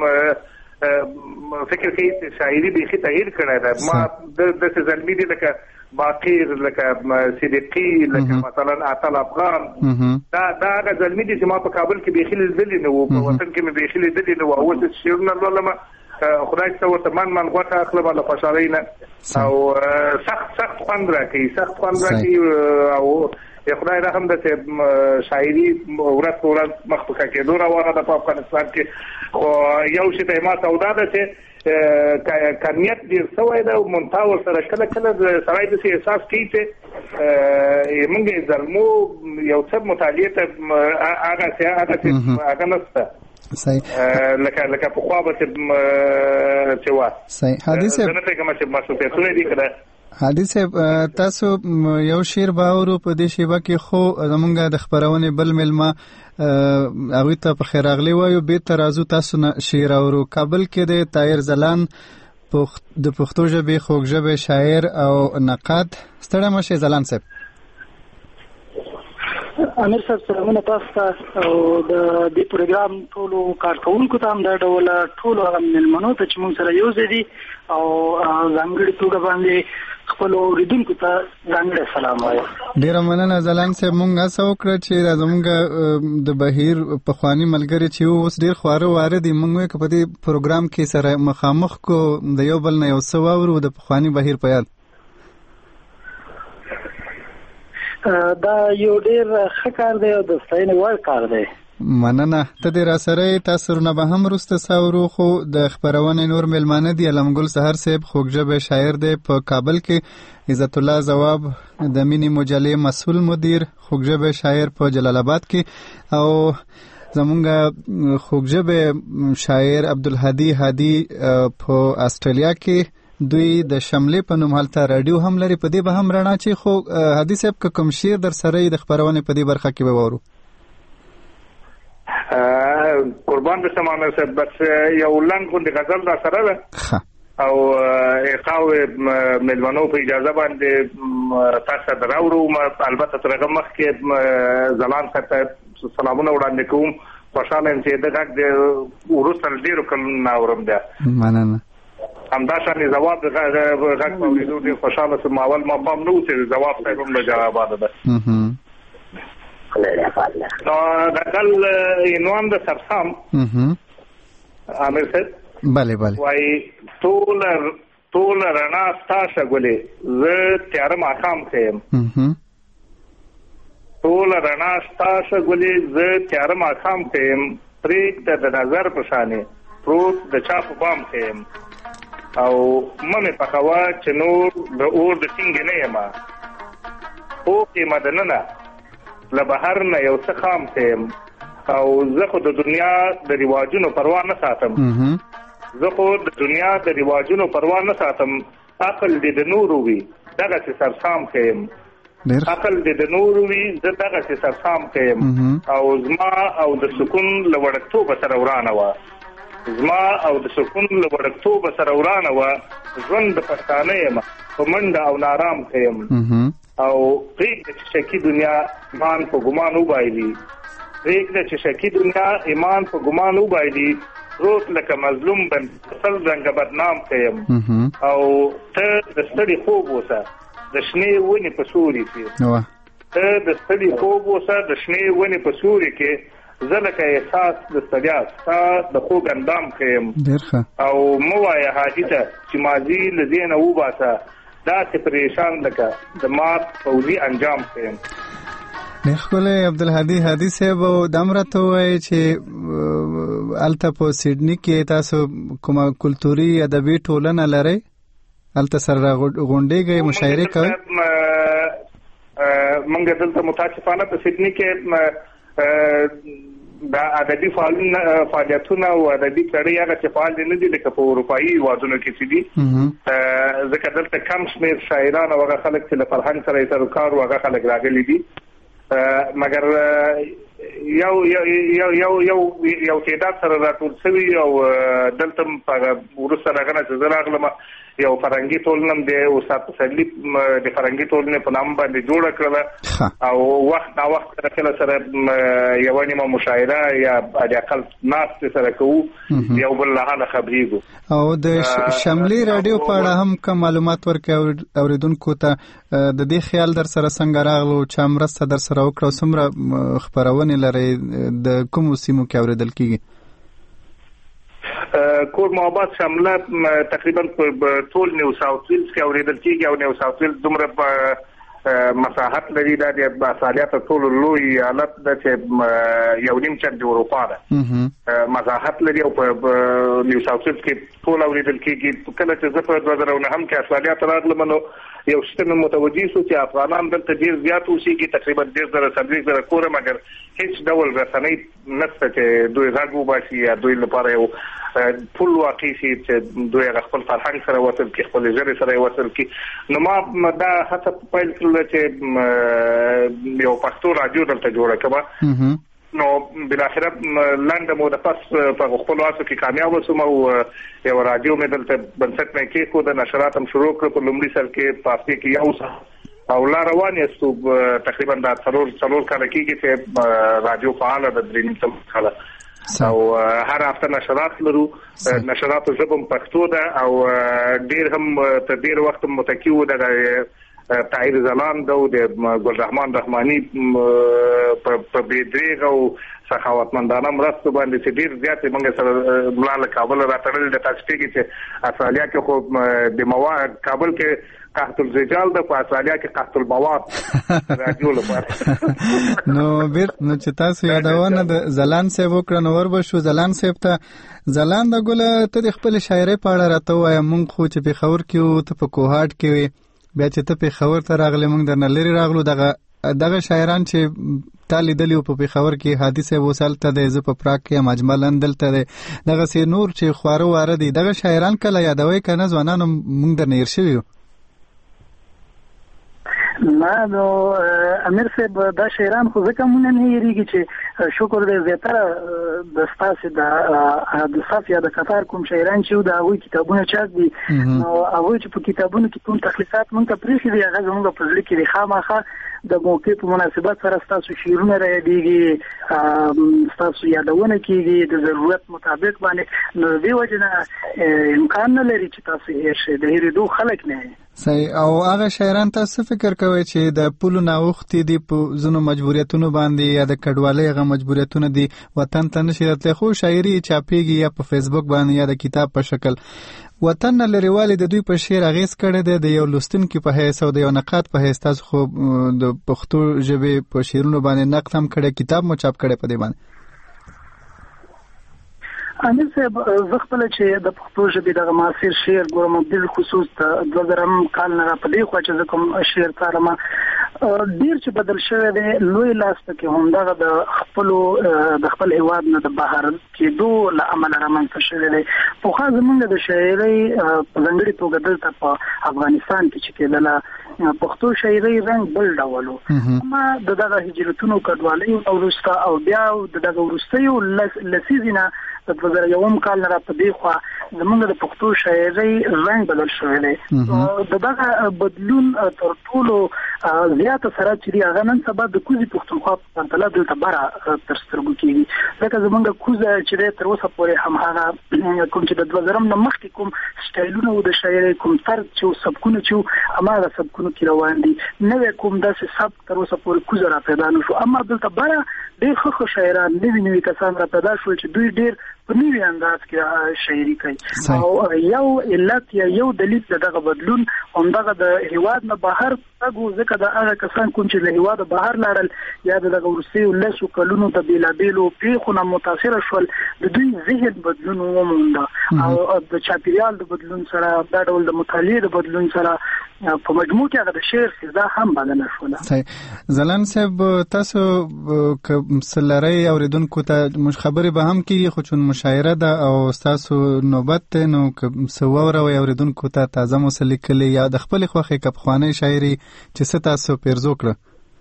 Speaker 9: فکر کوي چې شاعري بیخي تغییر کړی ده ما داسې زلمي دي لکه باقر لکه صدیقي لکه مثلا عطل افغان دا دا هغه زلمي دي چې ما په کابل کې بیخي لیدلي نه وو په وطن کې مې بیخي لیدلي نه وو اوس شعرونه لولم خدای ته ورته من من غوښه اخلم له خوشحالۍ نه او سخت سخت خوند راکوي سخت خوند راکوي او خدای رحم ده چې شاعري ورځ په ورځ مخ په کېدو روانه ده په افغانستان کې خو یو شی ته ما سودا ده چې کمیت ډېر سوی ده او منتها ورسره کله کله سړی داسې احساس کوي چې موږ زلمو یو څه مطالعې ته هغسې هغسې هغه نشته لکه لکه پخوا به چې وه زه نه پوهېږم چې مصروفیتونه دي که ده
Speaker 1: حادی صاحب تاسو یو شعر باورو په دې شیبه کې خو زمونږ د خبرونې بل ملما هغوی ته په خیر راغلی وایو بیرته راځو تاسو نه شعر اورو کابل کې د طاهر ځلان د پښتو ژبې خوږ ژبې شاعر او نقاد ستړی مه شئ ځلان صاحب
Speaker 10: امیر صاحب سلامونه تاسو ته او د دې پروګرام ټولو کارکوونکو ته هم دا ډول ټولو هغه مېلمنو ته چې موږ سره یو ځای دي او ځانګړې توګه باندې خپلو اورېدونکو ته ځانګړی سلام وایم
Speaker 1: ډېره مننه ځلان صاحب موږ هڅه وکړه چې دا زموږ د بهیر پخواني ملګري چې اوس ډېر خواره واره دي موږ وایو که په دې پروګرام کې سره مخامخ کو د یو بل نه یو څه واورو د پخواني بهیر په یاد
Speaker 10: دا یو ډېر ښه کار دی او د ستاینې وړ کار دی
Speaker 1: مننه ته دې را سره تاسو نه به هم وروسته ساورو خو د خپرونې نور مېلمانه دي علمګل سهر صاحب خوږ ژبې شاعر دی په کابل کې عزت الله ځواب د مینې مجلې مسؤل مدیر خوږ ژبې شاعر په جلال آباد کې او زمونږ خوږ ژبې شاعر عبدالهادي هادي په استرالیا کې دوی د شملې په نوم هلته راډیو هم لري په دې به هم رڼا چې خو هادي صاحب که کوم شعر در سره د خپرونې په دې برخه کې به واورو
Speaker 9: قربان بشم امیر صاحب بس یو لنډ غوندې غزل را سره ده او ایقاو مېلمنو په اجازه باندې تاسو ته راوړو البته تر هغه مخکې ځلان صاحب ته سلامونه وړاندې کوم خوشحاله یم چې د غږ د وروسته ډېرو کلونو نه اورم بیا
Speaker 1: مننه
Speaker 9: همدا شانې ځواب د غږ په اورېدو ډېر خوشحاله شوم اول ما پام نه و چې ځواب صاحب هم له جلال آباده ده نو غزل عنوان د سرسام امیر صاحب
Speaker 1: بله بله
Speaker 9: وایي ټوله ټوله رڼا ستا شګلې زه تیاره ماښام ښه یم ټوله رڼا ستا شګلې زه تیاره ماښام ښه یم پرېږده د نظر په شانې پروت د چا په بام ښه یم او مه مې پخوه چې نور د اور د ټینګې نه یمه خوب یمه دننه له بهر نه یو څه خام ښه یم او زه خو د دنیا د رواجونو پروا نه ساتم زه خو د دنیا د رواجونو پروا نه ساتم عقل دې د نورو وي دغسې سرسام ښه یم عقل دې د نورو وي زه دغسې سرسام ښه یم او زما او د سکون له وړکتوبه سره ورانه وه زما او د سکون له وړکتوبه سره ورانه وه ژوند د پښتانه یم په منډه او نارام ښه یم او پرېږده چې شکي دنیا ایمان په ګمان وبایلي پرېږده چې شکي دنیا ایمان په ګمان وبایلي روت لکه مظلوم بن سل رنګه بدنام ښه یم او ته د ستړي خوب اوسه د شنې ونې په سوري کې ته د ستړي خوب اوسه د شنې ونې په سوري کې زه لکه احساس د ستړیا ستا د خوږ اندام کیم او مو وایه حاجي ته چې ماضي له ذهنه وباسه داسې پریشان لکه د مات فوزي انجام کیم.
Speaker 1: ډېر ښکلی عبدالهادي هادي صاحب دا هم راته ووایي چې هلته په سیډني کې تاسو کومه کلتوري ادبي ټولنه لرئ؟ هلته سره غونډېږئ مشاعرې کوئ؟
Speaker 9: موږ دلته متاسفانه په سیډني کې د ادبي فعالیتونه او ادبي کړۍ هغه چې فعال دي نه دي لکه په اروپایي هېوادونو کې چې دي، ځکه دلته کم شمېر شاعران او هغه خلک چې له فرهنګ سره یې سروکار و هغه خلک راغلي دي، مګر یو یو یو یو یو یو تعداد سره راټول شوي او دلته وروسته له هغه نه چې زه راغلم یو فرهنګي ټولنه هم دی استاد پسرلي د فرهنګي ټولنې په نام باندې جوړه کړله او وخت نا وخت سره کله سره یوه نیمه مشاعره یا حداقل ناستې سره کوو، یو بل له حاله خبرېږو.
Speaker 1: او د شملي راډیو په اړه هم کوم معلومات ورکړئ اورېدونکو ته؟ د دې خیال در سره څنګه راغلو؟ چا مرسته در سره وکړه؟ څومره خپرونې لرئ؟ د کومو سیمو کې اورېدل کېږي؟
Speaker 9: کور محبت شمله تقریبا ټول نیو ساوث ویلز کې اورېدل کېږي او نیو ساوث ویلز دومره مساحت لري، دا د اصالیت ټول لوی ایالت ده چې یو نیم چند د اروپا ده مساحت لري او په نیو ساوث ویلز کې ټول اورېدل کېږي. کله چې زه په دوه زره نهم کې اصالیت راغلم نو یو شته متوجه شو چې افغانان دلته ډېر زیات اوسېږي، تقریبا ډېر زره څلوېښت زره کوره، مګر هیڅ ډول رسنۍ نشته چې دوی غږ وباسي یا دوی لپاره یو پول واقع شي چې دوی هغه خپل فرهنګ سره وصل کړي، خپل ژبې سره یې وصل کړي. نو ما دا هڅه پیل کړله چې یو پښتو راډیو دلته جوړه کړم. نو بالاخره لنډه موده پس په خپلو هڅو کې کامیاب شوم او یو راډیو مې دلته بنسټ مې کېښود، نشرات هم شروع کړه په لومړي سر کې په هفتې کې یو ساعت او لا روان یاستو تقریبا دا څلور څلور کاله کېږي چې راډیو فعاله ده، درې نیم څلور کاله او هر هفته نشرات لرو. نشراتو ژبه هم پښتو ده او ډېر هم تر ډېر وخت متکي و د طاهر ځلاند او د ګلرحمان رحماني په بېدریغ او سخاوتمندانه مرستو باندې چې ډېر زیات موږ سره ملا له کابل راتړلي د تاسو ټیږي چې اصالیا کې خو د مواد کابل کې قحط الرجال د په اصالیا کې قحط المواد راډیو لپاره.
Speaker 1: نو بیر نو چې تاسو یادونه د زلان صاحب وکړه نو ور بشو زلان صاحب ته زلان د ګله ته د خپل شاعرۍ په اړه راته وایه. مونږ خو چې په خبر کې وو ته په کوهاټ کې وي، بیا چې ته په خبر ته راغلی مونږ درنه لرې راغلو. دغه دغه شاعران چې تا لیدلی وو په پېښور کې، هادي صاحب اوس هلته دی، زه په پراګ کې یم، اجمل دلته دی، دغسې نور چې خواره واره دي، دغه شاعران کله یادوئ که نه؟ ځوانانو مونږ درنه هېر شوي یو.
Speaker 10: نه نو امیر صاحب دا شاعران خو ځکه مونږ نه هېرېږي چې شکر دی زیاتره د ستاسې د صف یا د قطار کوم شاعران چې د هغوی کتابونه چاپ دي، نو هغوی چې په کتابونو کې کوم تخلیقات مونږ ته پرېښي دي هغه زموږ په زړه کې دي. خامخا د موقع په مناسبت سره ستاسو شعرونه رایادېږي، ستاسو یادونه کېږي د ضرورت مطابق باندې، نو د دې وجې نه امکان نه لري چې تاسو هېر شئ، د هېرېدو خلک نه یې.
Speaker 1: صحیح. او هغه شاعران تاسو فکر کوئ چې د پولو ناوختې دي په ځینو مجبوریتونو باندې یا د کډوالۍ هغه مجبوریتونه دي وطن ته نشي راتلی، خو شاعري چاپېږي یا په فیسبوک باندې یا د کتاب په شکل، وطن نه لرېوالی د دوی په شعر اغېز کړی دی د یو لوستونکي په حیث او د یو نقاد په حیث؟ تاسو خو د پښتو ژبې په شعرونو باندې نقد هم کړی، کتاب مو چاپ کړی په دې باندې.
Speaker 10: امیر صاحب زه خپله چې د پښتو ژبې دغه معاصر شعر ګورم، بالخصوص د دوه زره کال نه را په دې خوا چې زه کوم شعر څارم ډېر چې بدل شوی دی. لوی لاس پکې همدغه د خپلو د خپل هېواد نه د بهر کېدو له امله رامنځته شوی دی. پخوا زموږ د شاعرۍ په ځانګړې توګه دلته په افغانستان کې چې کېدله پښتو شاعرۍ رنګ بل ډول و، اما د دغه هجرتونو کډوالیو نه وروسته او بیا د دغه وروستیو لسیزې نه د دوه زره یوم کال نه را په دې خوا زموږ د پښتو شاعرۍ رنګ بدل شوی دی. د دغه بدلون تر ټولو زیاته سره چې دی هغه نن سبا د کوزې پښتونخوا په پرتله دلته بره تر سترګو کېږي، ځکه زموږ کوزه چې دی تر اوسه پورې هماغه کوم چې د دوه زرم نه مخکې کوم سټایلونه و د شاعرۍ، کوم طرز چې و سبکونه چې و هماغه سبکونو کې روان دي، نوی کوم داسې سبک تر اوسه پورې کوزه را پیدا نه شو. اما دلته بره ډېر ښه شاعران نوي نوي کسان را پیدا شول چې دوی ډېر په نوي انداز کې شاعري کوي او یو علت یا یو دلیل دغه بدلون همدغه د هیواد نه بهر تګو ځکه د هغه کسان کوم چې له هیواد بهر لاړل یا د وروستیو لسو کلونو د بیلابیلو پیښو نه متاثر شول د دوی ذهن بدلون وموند او د چاپیریال د بدلون سره دا ډول د مطالعې د بدلون سره په مجموع کې هغه د شعر فضا هم بدله شوله.
Speaker 1: صحیح. ځلاند صاحب تاسو که سلری اوریدونکو ته خبرې به هم کیږي خو چون مشاعره ده او تاسو نوبت ته نو که سووره او اوریدونکو ته تازه موسیقي کلی یا د خپل خوخه کپخوانی شاعري چې ست تاسو پیرزو کړ.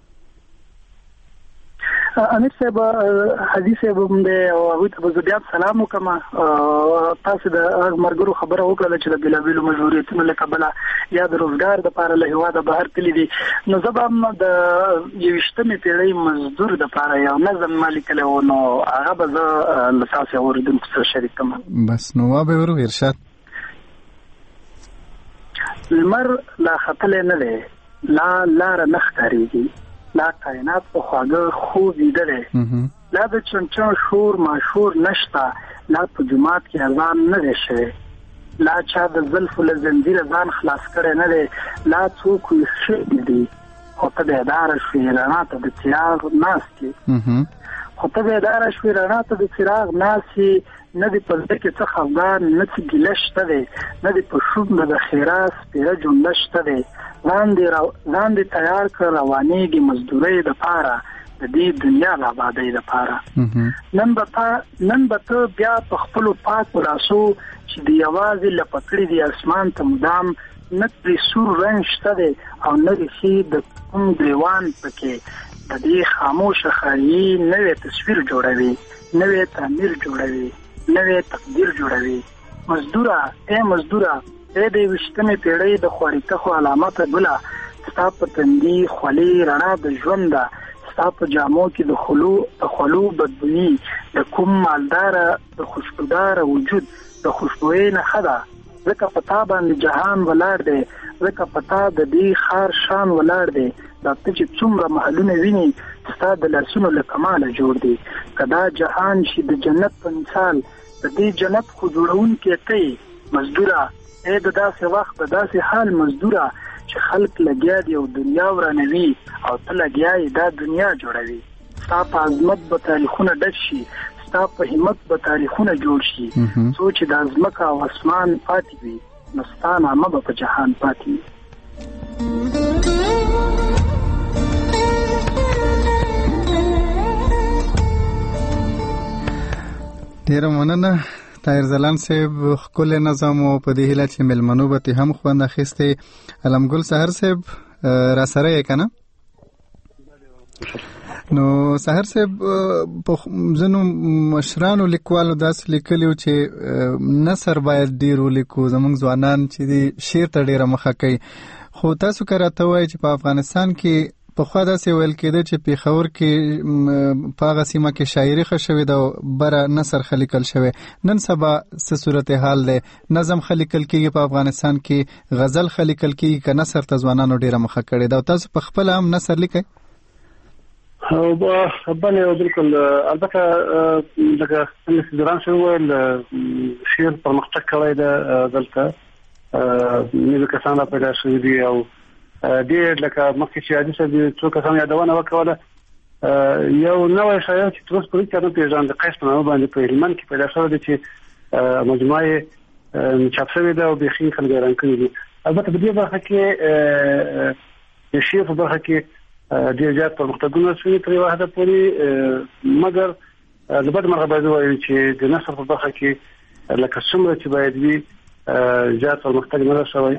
Speaker 10: امیر صاحب حدیث صاحب او هغه ته بیا سلام وکم. تاسو د مرګرو خبره وکړه چې د بلابلو مجبوریتونو له کبله یا د روزګار د لپاره له هوا د بهر تللی دي نو زبم د یوشتمې پیړۍ مزدور د لپاره یو نظم مالک له نو هغه به له تاسو اوریدونکو سره شریک کوم.
Speaker 1: بس نو وابه ورو ارشاد.
Speaker 10: لمر لا خطل نه ده لا لار نختاریږي لا کائنات په خواږه خو دیدلې لا د چنچن شور ماشور نشتا لا په جماعت کې اذان نه دی شوی لا چا د زلف له زنجیر ځان خلاص کړي نه دی لا څوک یې شي دی خو ته د اداره شوی رڼا ته د چراغ ناس کې خو ته د اداره شوی رڼا ته د چراغ ناس کې نه دی په ځکه څه خفګان نه څه ګیله شته دی نه دی په شوم د خیراس پیره جمله شته دی لاندې را لاندې تیار کړ روانېږي مزدورۍ د پاره د دې دنیا لا آبادۍ د پاره نن به نن به ته بیا په خپل پاک لاسو چې دی आवाज لپکړې دی اسمان ته مدام نه پرې سور رنګ شته دی او نه ریسي د کوم دیوان پکې د دې خاموش خایي نوې تصویر جوړوي نوې تعمیر جوړوي نوې تقدیر جوړوي. مزدوره اے مزدوره اې د وشتمې پیړۍ د خوړیته خو علامت بلا ستا په تندي خولي رڼا د ژوند ستا په جامو کې د خلو د خلو بدبویي د کوم مالدار د خوشبودار وجود د خوشبوئی نه خدا ځکه پتا باندې جهان ولاړ دی ځکه پتا د دې خار شان ولاړ دی دا ته چې څومره محلونه ویني ستا د لاسونو له کماله جوړ دی کدا جهان شي د جنت په مثال د دې جنت خو جوړون کې ته مزدوره اې د داسې وخت د داسې حال مزدوره چې خلک لګیا دی او دنیا ورانوي او ته لګیا یې دا دنیا جوړوي ستا په عظمت به تاریخونه ډک شي ستا په همت به تاریخونه جوړ شي څو چې د ځمکه او اسمان پاتې وي نو ستا نامه به په جهان پاتې وي.
Speaker 1: ډیره مننه طاهر ځلاند صاحب خپل نظم او په دې هیله چې ملمنو به هم خوند اخیسته. علمګل سحر صاحب را سره یې کنه نو سحر صاحب په ځنو مشرانو لیکوالو داس لیکلیو چې نثر باید ډیر ولیکو زمونږ ځوانان چې شعر ته ډیره مخه کوي خو تاسو کراته وای چې په افغانستان کې په خوا داسې ویل کېده چې پیښور کې په هغه سیمه کې شاعري ښه شوې ده بره نثر ښه لیکل شوی نن سبا څه صورتحال دی نظم ښه لیکل کېږي په افغانستان کې غزل ښه لیکل کېږي که نثر ته ځوانانو ډېره مخه کړې ده او تاسو په خپله هم نثر لیکئ؟
Speaker 7: بله بالکل البته لکه څنګه چې دران شوی ویل شعر پرمختګ کړی ده دلته نوي کسان را پیدا شوي دي او ډېر لکه مخکې چې حدیث صاحب څو کسان یادونه وکړله یو نوی شاعر چې تر اوسه پورې چا نه پېژاند د قیس په نامه باندې په هلمند کې پیدا شوی دی چې مجموعه یې چاپ شوې ده او بیخي خلک یې حیران کړي دي. البته په دې برخه کې د شعر په برخه کې ډېر زیات پرمختګونه شوي تر یوه حده پورې مګر د بد مرغه باید ووایو چې د نثر په برخه کې لکه څومره چې باید وي زیات پرمختګ نه ده شوی.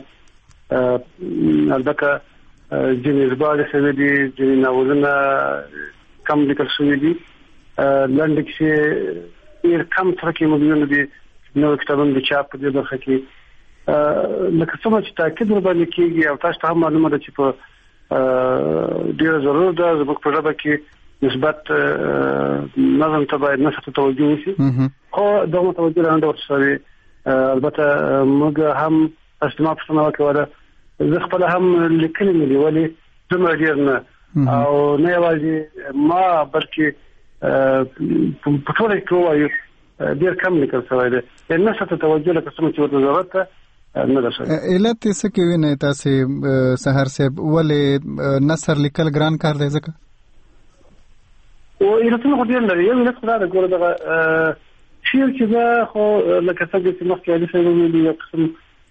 Speaker 7: البته ځینې ژباړې شوي دي ځینې ناولونه کم لیکل شوي دي لنډې کیسې ډېر کم ترکې موضوعونه دي نوي کتابونه د چاپ په دې برخه کې لکه څومره چې تاکید ورباندې کېږي او تاسو ته هم معلومه ده چې په ډېره ضرور ده زموږ په ژبه کې نسبت نظم ته باید نثر ته توجه وشي خو دغه توجه را نه ده ورشوې. البته موږ هم اجتماع پښتنه وکړه زه خپل هم لیکلي مې دي ولې دومره ډېر نه او نه یوازې ما بلکې په ټول کې وایو ډیر کم لیکل شوی دی نو څه توجه لکه څنګه چې ورته ضرورت ته نه ده شوی
Speaker 1: علت څه کې ویني تاسو سحر صاحب ولې نثر لیکل ګران کار دی ځکه
Speaker 7: او علتونه خو ډیر لري یو علت خو دا ده ګوره دغه شعر چې دا خو لکه څنګه چې مخکې علي صاحب ویلي یو قسم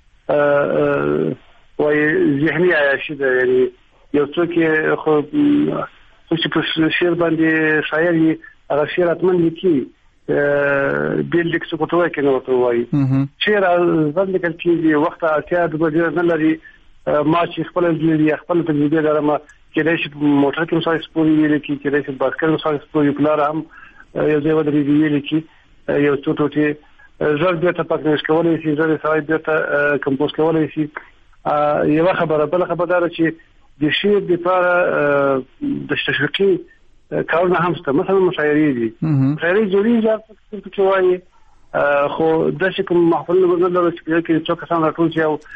Speaker 7: وایي ذهني عیاشي ده یعنی یو څوک خو چې په شعر باندې شاعر یې هغه شعر اتمن لیکي بیل لیک څه کوته کې نو ورته وایي شعر ځل لیکل کېږي وخت اړتیا د ډېر نه لري ما چې خپل دې خپل تجربه لرم چې د شي موټر کې مسافر سپوري ویل کی چې د باسکټ مسافر سپوري پلار هم یو ځای ودرې ویل کی یو څه ټوټه زړه دې ته پک نش کولای شي زړه سړی دې ته کمپوز کولای شي یو خبره بل خبره چې د شعر د لپاره د تشویقي کارونه هم شته مثلا مشاعري دي مشاعري جوړي ځکه چې وایي خو د شي کوم محفل نه بدل چې کې څوک څنګه راټول شي او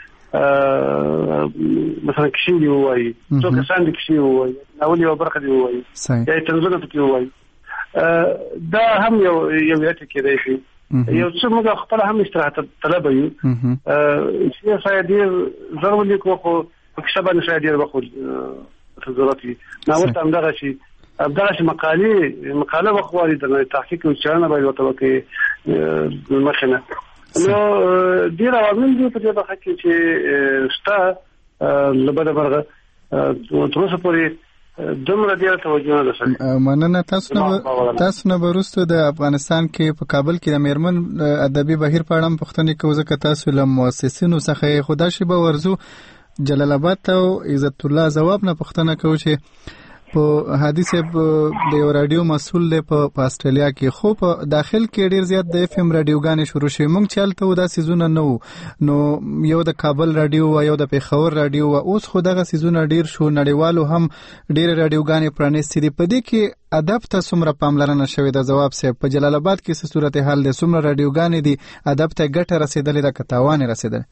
Speaker 7: مثلا کشي دی وایي څوک څنګه کشي وایي اول یو برخه دی وایي یا تنظیم ته وایي دا هم یو یو یت کې دی شي یو څه موږ خپل هم استراحت طلب یو چې ساده دی ضروري کو خو کتاب نشای ډیر وخت ضرورت وي نو ورته همدغه شي همدغه شي مقالې مقاله وخواري د تحقیق او چانه باید وته کې مخنه نو ډیر عوامل دي په دې بخښه کې چې ستا لبده برغه تر اوسه پورې دومره ډیر توجه نه لري
Speaker 1: مننه تاسو نو تاسو نو ورسته د افغانستان کې په کابل کې د میرمن ادبي بهیر په اړه پوښتنه کوي ځکه تاسو له مؤسسینو څخه خدا شي به ورزو جلال آباد ته عزت الله جواب نه پوښتنه کوي چې په حدیث د یو رادیو مسول له په استرالیا کې خو په داخل کې ډیر زیات د اف ام رادیوګانې شروع شوه مونږ چلته ودا سيزونه نو نو یو د کابل رادیو او یو د پیښور رادیو او اوس خو دغه سيزونه ډیر شو نړیوالو هم ډیر رادیوګانې پرانیستې دي په دې کې ادب ته څومره پاملرنه شوې ده جواب سه په جلال آباد کې څه صورتحال ده څومره رادیوګانې دي ادب ته ګټه رسیدلې ده کتاوانه رسیدلې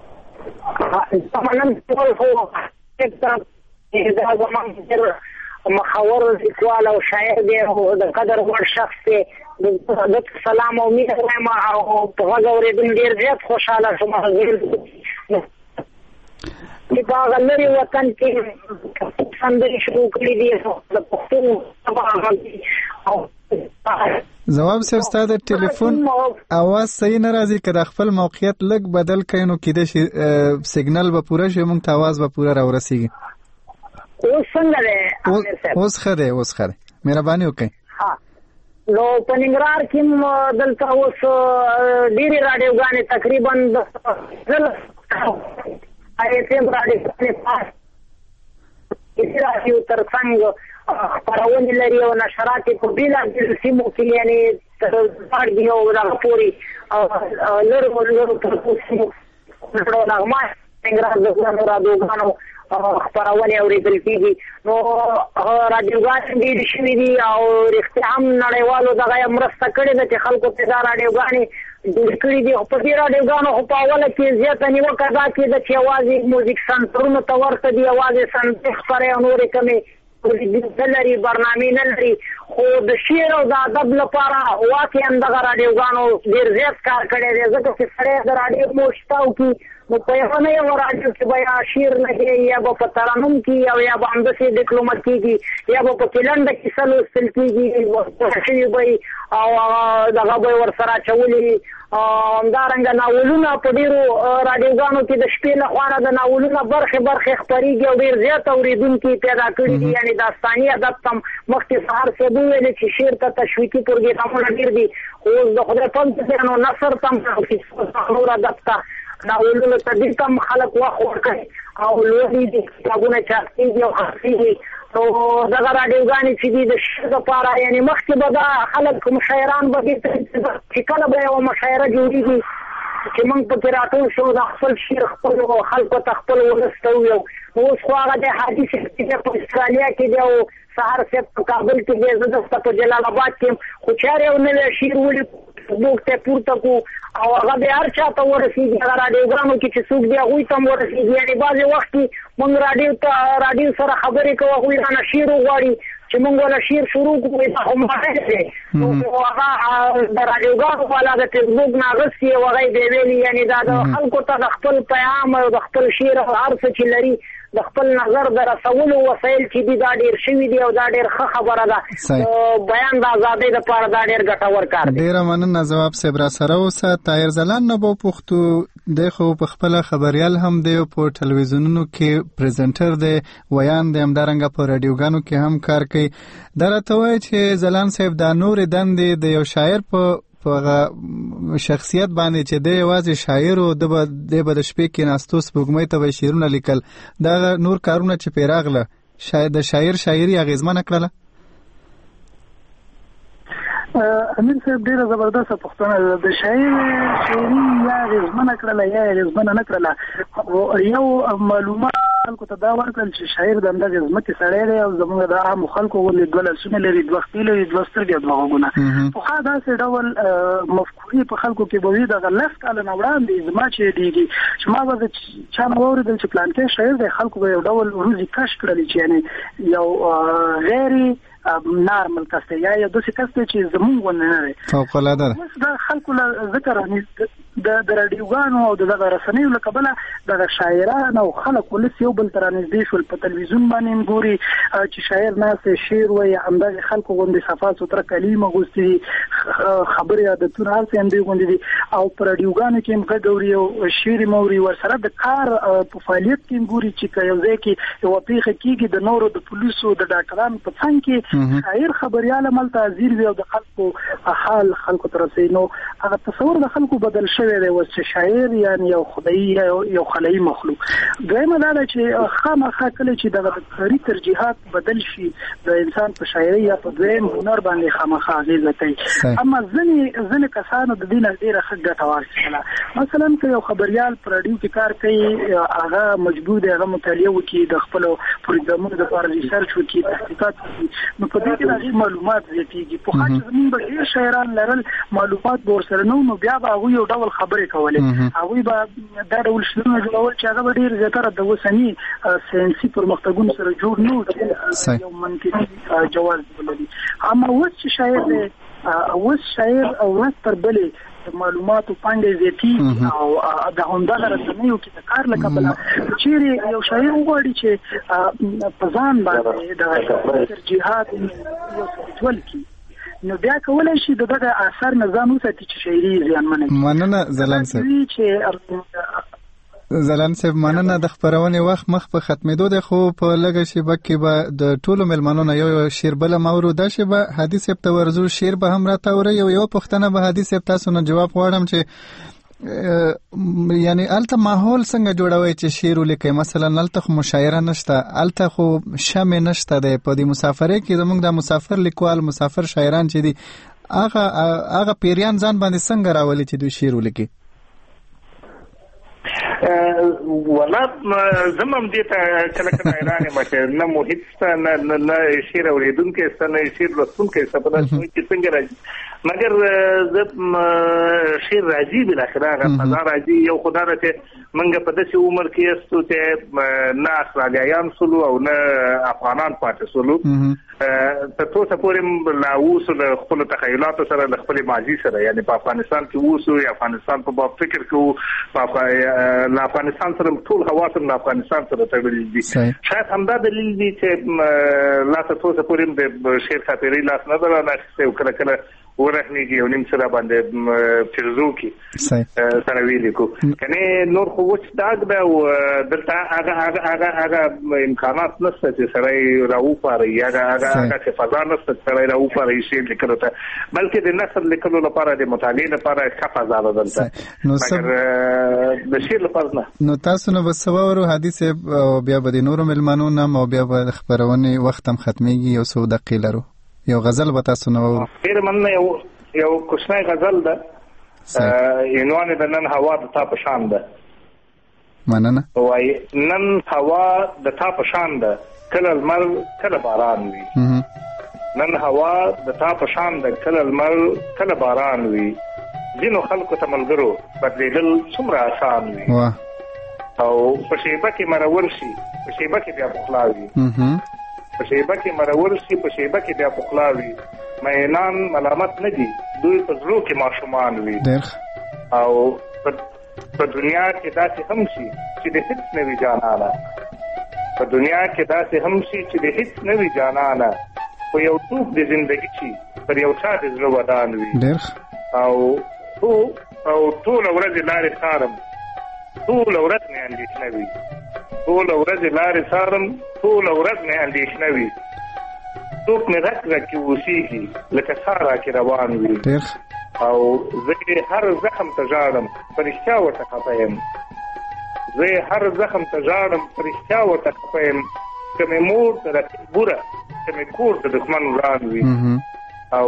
Speaker 8: طبعا هو زمان مخور لیکوال او شاعر دی او د قدر وړ شخص دی د سلام او مینه ما او په هغه ورې ډیر زیات خوشاله شوم چې په هغه لري وطن کې څنګه شروع کړی دی د پښتو
Speaker 1: جواب صاحب ستاسو د ټلیفون اواز صحیح نه راځي کله خپل موقعیت لګ بدل کینو کېده شي سیګنال به پوره شي مونږ ته اواز به پوره راورسیږي
Speaker 8: اوس څنګه ده
Speaker 1: اوس خره اوس خره مهرباني وکړئ
Speaker 8: ها نو په ننګرهار کې دلته اوس ډېری راډیوګانې تقریبا د ایتم راډیو پاس چې راډیو ترڅنګ خبرونه لري او نشرات په بیلا د سیمو کې یعنی تر دې او راپوري لرو لرو تر کومو نو نغمه ننګرهار د راډیوګانو خبرونه اوریدل کیږي نو راډیوګان دې شوي دي او رښتیا هم نړیوالو دغه مرسته کړې ده چې خلکو ته دا راډیوګانې جوړ کړي دي او په دې راډیوګانو خو په اوله کې زیاته نیوکه دا کېده چې یوازې موزیک سنټرونو ته ورته دي یوازې سندرې خپرې او نورې کمې نه لري برنامې نه لري خو د شعر او د ادب لپاره واقعا دغه راډیوګانو ډېر زیات کار کړی دی ځکه چې سړی د راډیو موشتاو کې نو په یو نه یو راډیو کې به یا شعر لګي یا به په ترنم کې او یا به همداسې ډیپلومات کېږي یا به په کلنډه کې څه لوستل کېږي به او دغه به ورسره اچولي همدارنګه ناولونه په ډېرو راډیوګانو کې د شپې لخوا نه د ناولونه برخې برخې خپرېږي او ډېر زیات اورېدونکي پیدا کړي دي یعنې داستاني ادب ته مخکې سهار صاحب وویلې چې شعر ته تشویقي پروګرامونه ډېر دي خو اوس د خدای فضل دی نو نثر ته نور ادب ته ناولونو ته ډېر کم خلک وخت ورکوي او لولي دي کتابونه چاپ کېږي او خپرېږي نو دغه راډیوګانې چې دي د شعر دپاره یعنې مخکې به دا خلک مشاعران به دې ته چې کله به یوه مشاعره جوړېږي چې موږ پکې راټول شو د خپل شعر خپلو خلکو ته خپل ولس ته وویو نو اوس خو هغه دی حاجي صاحب چې په استرالیا کې دی او سهار صاحب په کابل کې دی زه دلته په جلال آباد کې خو چارې یو نوی شعر ولي موږ ته پورته کړو او هغه بیا هر چا ته ورسېږي هغه راډیوګانو کې چې څوک دی هغوی ته هم ورسېږي یعنې بعضې وخت کې موږ راډیو ته راډیو سره خبرې کوو هغوی رانه شعر وغواړي چې موږ ولا شیر شروع کوو دا هم راځي نو هغه د راډیوګانو والا د فیسبوک ناغسي او هغه دی ویلي یعنی دا د خلکو ته د خپل پیغام او د خپل شیر او هر څه چې لري د خپل نظر د رسولو وسایل چې دي دا ډیر شوي دي او دا ډیر ښه خبره ده بیان د ازادۍ لپاره دا ډیر ګټور کار دی.
Speaker 1: ډیره مننه جواب صاحب را سره اوسه. طاهر ځلاند نه به پوښتو دی خو په خپله خبریال هم دی په ټلویزیونونو کې پریزنټر دی ویان دی همدارنګه په راډیوګانو کې هم کار کوي. دا راته وایي چې ځلاند صاحب دا نورې دندې د یو شاعر په په شخصیت باندې چې دی یوازې شاعر او د به د شپې کې ناستو سپوږمۍ ته به شعرونه لیکل دا نور کارونه چې پرې راغله شاید د شاعر شاعري اغېزمنه کړله.
Speaker 10: امیر صاحب ډیره زبردسته پوښتنه ده. د شاعر شاعري یا اغېزمنه کړله یا اغېزمنه نه کړله. یو معلومات خلکو ته دا ورکړل چې شاعر د همدغې ځمکې سړی دی او زموږ د عامو خلکو غوندې دوه لاسونه لري دوه خپې لري دوه سترګې او دوه غوږونه. پخوا داسې ډول مفکورې په خلکو کې به وي دغه لس کاله نه وړاندې زما چې دیږي چې ما به د چا نه واورېدل چې پلانکی شاعر دی خلکو به یو ډول روزي کش کړلې چې یعنې یو غیر نارمل کس دی یا یو داسې کس دی چې زمونږ غوندې نه دی.
Speaker 1: فوق‌العاده ده.
Speaker 10: اوس د خلکو له ذکر د راډیوګانو او د دغه رسنیو له کبله دغه شاعران او خلک ولس یو بل ته رانږدې شول. په تلویزیون باندې هم ګوري چې شاعر ناست شعر وایي همدغې خلکو غوندې صفا سوتره کلیم اغوستي دي خبرې عادتونه هر څه همدې غوندې دي او په راډیوګانو کې هم غږ اوري او شعر هم اوري. ورسره د کار په فعالیت کې هم ګوري چې که یو ځای کې یوه پېښه کېږي د نورو د پولیسو د ډاکټرانو په څنګ کې شاعر خبریال هملته حاضر وي او د خلکو حال خلکو ته رسوي. نو هغه تصور د خلکو بدل شوی دی اوس چې شاعر یعنې یو خدایي یا یو خلایي مخلوق. دویمه دا ده چې خامخا کله چې دغه کاري ترجیحات بدل شي د انسان په شاعري یا په دویم هنر باندې خامخا اغېزه کوي. اما ځینې ځینې کسانو د دې نه ډېره ښه ګټه واخیستله. مثلا که یو خبریال په راډیو کې کار کوي هغه مجبور دی هغه مطالعه وکړي د خپلو پروګرامونو دپاره ریسرچ وکړي تحقیقات وکړي نو په دې کې د هغې معلومات زیاتېږي. پخوا چې زموږ به ډېر شاعران لرل معلومات به ورسره نه نو بیا به هغوی یو ډول خبرې کولې هغوی به دا ډول شعرونه جوړول چې هغه به ډېر زیاتره د اوسني ساینسي پرمختګونو سره جوړ نه و یو منطقي جواز ولري. اما اوس چې شاعر دی اوس شاعر ورځ تر بلې د معلوماتو پانګې زیاتېږي او د همدغه رسنیو کې د کار له کبله چیرې یو شاعر وغواړي چې په ځان باندې د ترجیحات یو څه ډول کړي نو بیا کولی شي د دغه اثر نه ځان وساتي چې شاعري یې زیانمنه کړي.
Speaker 1: مننه ځلاند صاحب. ځلاند صاحب مننه. د خپرونې وخت مخ په ختمېدو دی خو په لږه شیبه کې به د ټولو مېلمنو نه یو یو شعر بله مورو دا شیبه هادي صاحب ته ورځو شعر به هم راته اورئ. یو یوه پوښتنه به هادي صاحب تاسو نه جواب غواړم چې یعنی الته ماحول څنګه جوړوي چې شعر ولیکي. مثلا الته خو مشاعره نشته الته خو شمع نشته دی په دې مسافرۍ کې زموږ د مسافر لیکوال مسافر شاعران چې دي هغه هغه پیریان ځان باندې څنګه راولي چې دوی شعر ولیکي.
Speaker 9: ولا زمم دې ته کله کله حیران یم چې نه محیط شته نه نه شعر اورېدونکی شته نه شعر لوستونکی شته په داسې وایي چې څنګه راځي مګر زه شعر راځي بالاخره هغه فضا راځي. یو خو دا ده چې موږ په داسې عمر کې یستو چې نه اسټرالیایان سولو او نه افغانان پاتې سولو تر اوسه پورې لا اوس له خپلو تخیلاتو سره له خپلې ماضي سره یعنې په افغانستان کې اوسو یا افغانستان په باب فکر کوو له افغانستان سره ټول حواس له افغانستان سره تړلي دي. شاید همدا دلیل دی چې لا تر اوسه پورې د شعر خاطرې لاس نه ده رانهاخیستی او کله کله ورحنیږي او نیم سره باندې فرزو کې سره ویلي کو کنه نور خو وچ داګ ده او دلته هغه هغه هغه هغه امکانات نشته چې سره راوپاري هغه هغه هغه چې فضا نشته سره راوپاري شي لیکلو ته بلکې د نثر لیکلو لپاره د مطالعې لپاره ښه فضا ده دلته مګر د شعر لپاره نه. نو
Speaker 1: تاسو نو بسوورو حدیث بیا به د نورو ملمنو نه او بیا به خبرونه وخت هم ختميږي یو څو دقیقې لرو یو غزل به تاسو نو
Speaker 9: ډیر مننه یو یو کوچنی غزل ده عنوان د نن هوا د تا په شان ده.
Speaker 1: مننه.
Speaker 9: وای نن هوا د تا په شان ده کله لمر کله باران وي. نن هوا د تا په شان ده کله لمر کله باران وي. ځینو خلکو ته ملګرو بدلیدل څومره آسان وي.
Speaker 1: واه
Speaker 9: او په شیبه کې مرور شي په شیبه کې بیا پخلا وي. په شیبه کې مرور شي په شیبه کې بیا پخلا وي مینان ملامت نه دي دوی په زړه کې ماشومان وي او په دنیا کې داسې هم شي چې د هیڅ نه وي جانانه په دنیا کې داسې هم شي چې د هیڅ نه وي جانانه خو یو څوک د زندګي شي پر یو چا د زړه ودان وي او تو او ټوله ورځ لارې څارم ټوله ورځ مې اندېښنه وي ټوله ورځ لارې څارم ټوله ورځ مې اندېښنه وي څوک مې غږ غږ کې اوسېږي لکه سارا کې روان وي او زه هر زخم ته ژاړم په رښتیا ورته خفه یم زه هر زخم ته ژاړم په رښتیا ورته خفه یم که مې مور ته رقیب بوره که مې کور ته دښمن وران وي او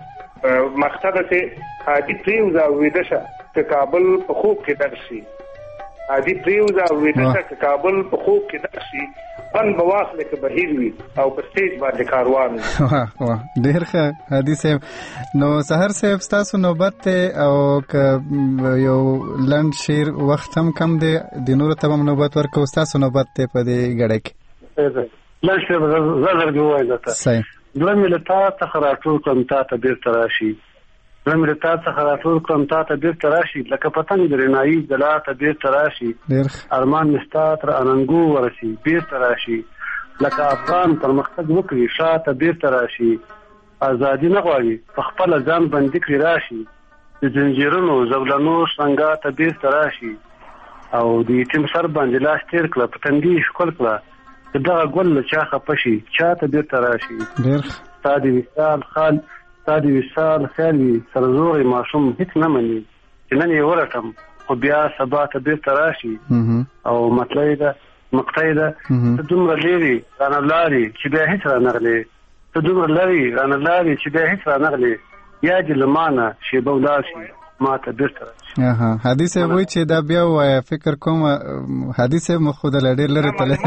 Speaker 9: مقصده چې عادي پرېوځه او ویده شه که کابل په خوب کې در شي عادي پرېوځه او ویده شه که کابل په خوب کې در شي فن به واخلې که بهیر وي او په سټیج باندې کاروان وي.
Speaker 1: واه واه ډېر ښه هادي صاحب. نو سحر صاحب ستاسو نوبت دی او که یو لنډ شعر وخت هم کم دی د نورو ته هم نوبت ورکوو ستاسو نوبت دی په دې ګړی کې.
Speaker 7: لنډ شعر به زه درته ووایم درته.
Speaker 1: صحیح.
Speaker 7: زړه مې له تا څخه راټول کړم تا ته بېرته راشي زړه مې له تا څخه راټول کړم تا ته بېرته راشي لکه پتنګ د رڼایي ځلا ته بېرته راشي ارمان مې ستا تر اننګو ورسي بېرته راشي لکه افغان پرمختګ وکړي شا ته بېرته راشي ازادي نه غواړي په خپله ځان بندي کړي راشي د زنجیرونو زولنو شرنګا ته بېرته راشي او د یتیم سر باندې لاس تېر کړه په تندي ښکل کړه دغه ګل له چا خفه شي چا ته بېرته راشي ستا د وصال خال ستا د وصال خیال وي سرزوغې ماشوم هېڅ نه مني چې نن یې ورټم خو بیا سبا ته بېرته راشي او مطلع ده مقطع ده ته دومره لرې رانه لاړې چې بیا هېڅ رانغلې ته دومره لرې رانه لاړې چې بیا هېڅ رانغلې یا دې له ما نه شېبه ولاړ شي ما ته بېرته راشي.
Speaker 1: هادي صاحب وایي چې دا بیا ووایه فکر کوم هادي صاحب مو خو د له ډېر لرې تللی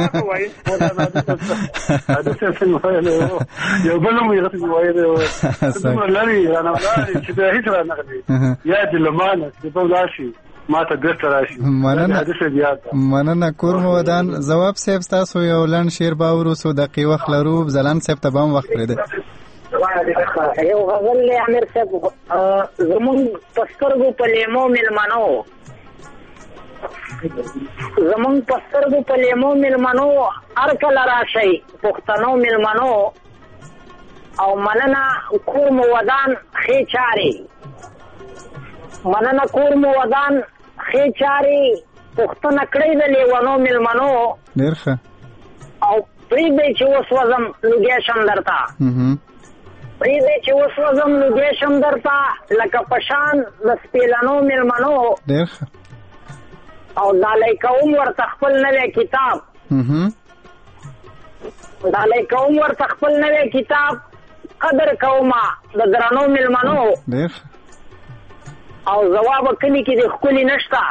Speaker 7: هادي صاحب څنګه ویلی یو بل هم یې غسې ویلی دومره لرې رانه ولاړې چې بیا هېڅ رانغلې یا دې له ما نه شېبه ولاړ شي ما ته بېرته راشي.
Speaker 1: مننه کور مو ودان. ځواب صاحب ستاسو یو لنډ شعر به اورو څو دقیقې وخت لرو ځلاند صاحب ته به هم وخت پرېږدی.
Speaker 8: یو غزل لی امیر صاحب زمونږ په سترګو په لیمو مېلمنو زمونږ په سترګو په لیمو مېلمنو هر کله راشئ پښتنو مېلمنو او مننه کور مو ودان ښې چارې مننه کور مو ودان ښې چارې پوښتنه کړئ د لیونو مېلمنو
Speaker 1: ډېر ښه
Speaker 8: او پرېږدئ چې وسوځم لوګی شم درته پرېږدئ چې وسوځم لوګی شم درته لکه په شان د سپېلنو مېلمنو
Speaker 1: ډېر ښه
Speaker 8: او ډالۍ کوم ورته خپل نوی کتاب ډالۍ کوم ورته خپل نوی کتاب قدر کومه د درنو مېلمنو
Speaker 1: ډېر
Speaker 8: او ځواب کلي کې د ښکلي نشته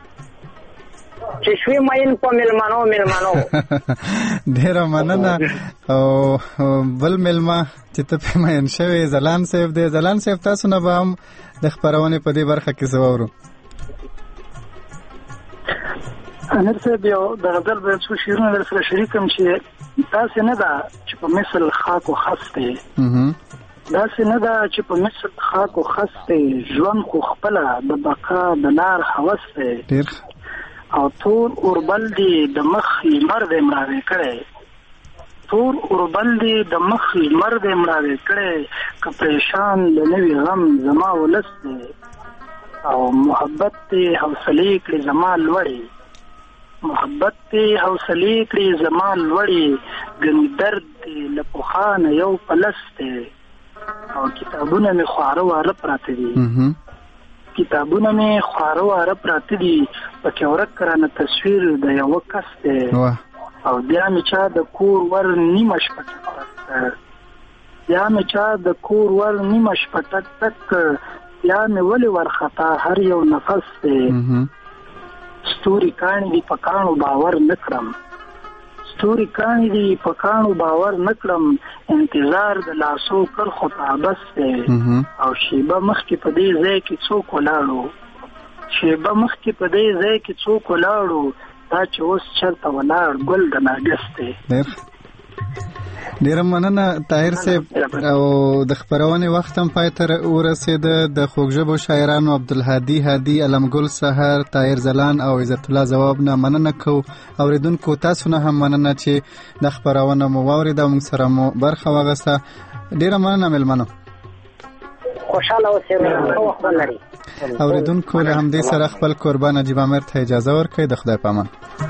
Speaker 8: چې شوي مین په مېلمنو مېلمنو.
Speaker 1: ډېره مننه. او بل مېلمه چې ته پې مین شوې ځلاند صاحب دی. ځلاند صاحب تاسو نه به هم د خپرونې په دې برخه کې څه واورو.
Speaker 10: امیر صاحب یو د غزل به څو شعرونه در سره شریکم چې داسې نه ده چې په مثل خاک و خس دی داسې نه ده چې په مثل خاک و خس دی ژوند خو خپله د بقا د لار هوس دی او تور اوربل دی د مخ لمر دی مړاوی کړی تور اوربل دی د مخ لمر دی مړاوی کړی که پریشان د نوي غم زما ولس دی او محبت دی حوصلې کړي زما لوړې محبت دی حوصلې کړي زما لوړې ګنې درد دی له پخوانه یو پلس دی او کتابونه مې خواره واره پراته دي کتابونه مې خواره واره پراته دي پکې ورک رانه تصویر د یوه کس دی او بیا مې چا د کور ور نیمه شپه ټک بیا مې چا د کور ور نیمه شپه ټک ټک بیا مې ولې ورخطا هر یو نفس دی ستوري کاڼي دي په کاڼو باور نه کړم ستوري کاڼي دي په کاڼو باور نه کړم انتظار د لاسو کړ خو تابس دی او شیبه مخکې په دې ځای کې څوک ولاړو شیبه مخکې په دې ځای کې څوک ولاړو دا چې اوس چرته ولاړ ګل د نرګس دی.
Speaker 1: ډیر مننه طاهر صاحب او د خبرونې وخت هم پای ته ورسېده. د خوږژبو شاعرانو عبدالهادي هادي، علمګل سحر، طاهر زلان او عزت الله ځواب نه مننه کوو. اوریدونکو تاسو نه هم مننه چې د خبرونه مو واورېده او موږ سره مو برخه واغسته. ډیره مننه مېلمنو.
Speaker 8: خوشاله اوسئ. وخت لري.
Speaker 1: اوریدونکو له همدې سره خپل قربان نجیب امیر ته اجازه ورکړئ. د خدای په امان.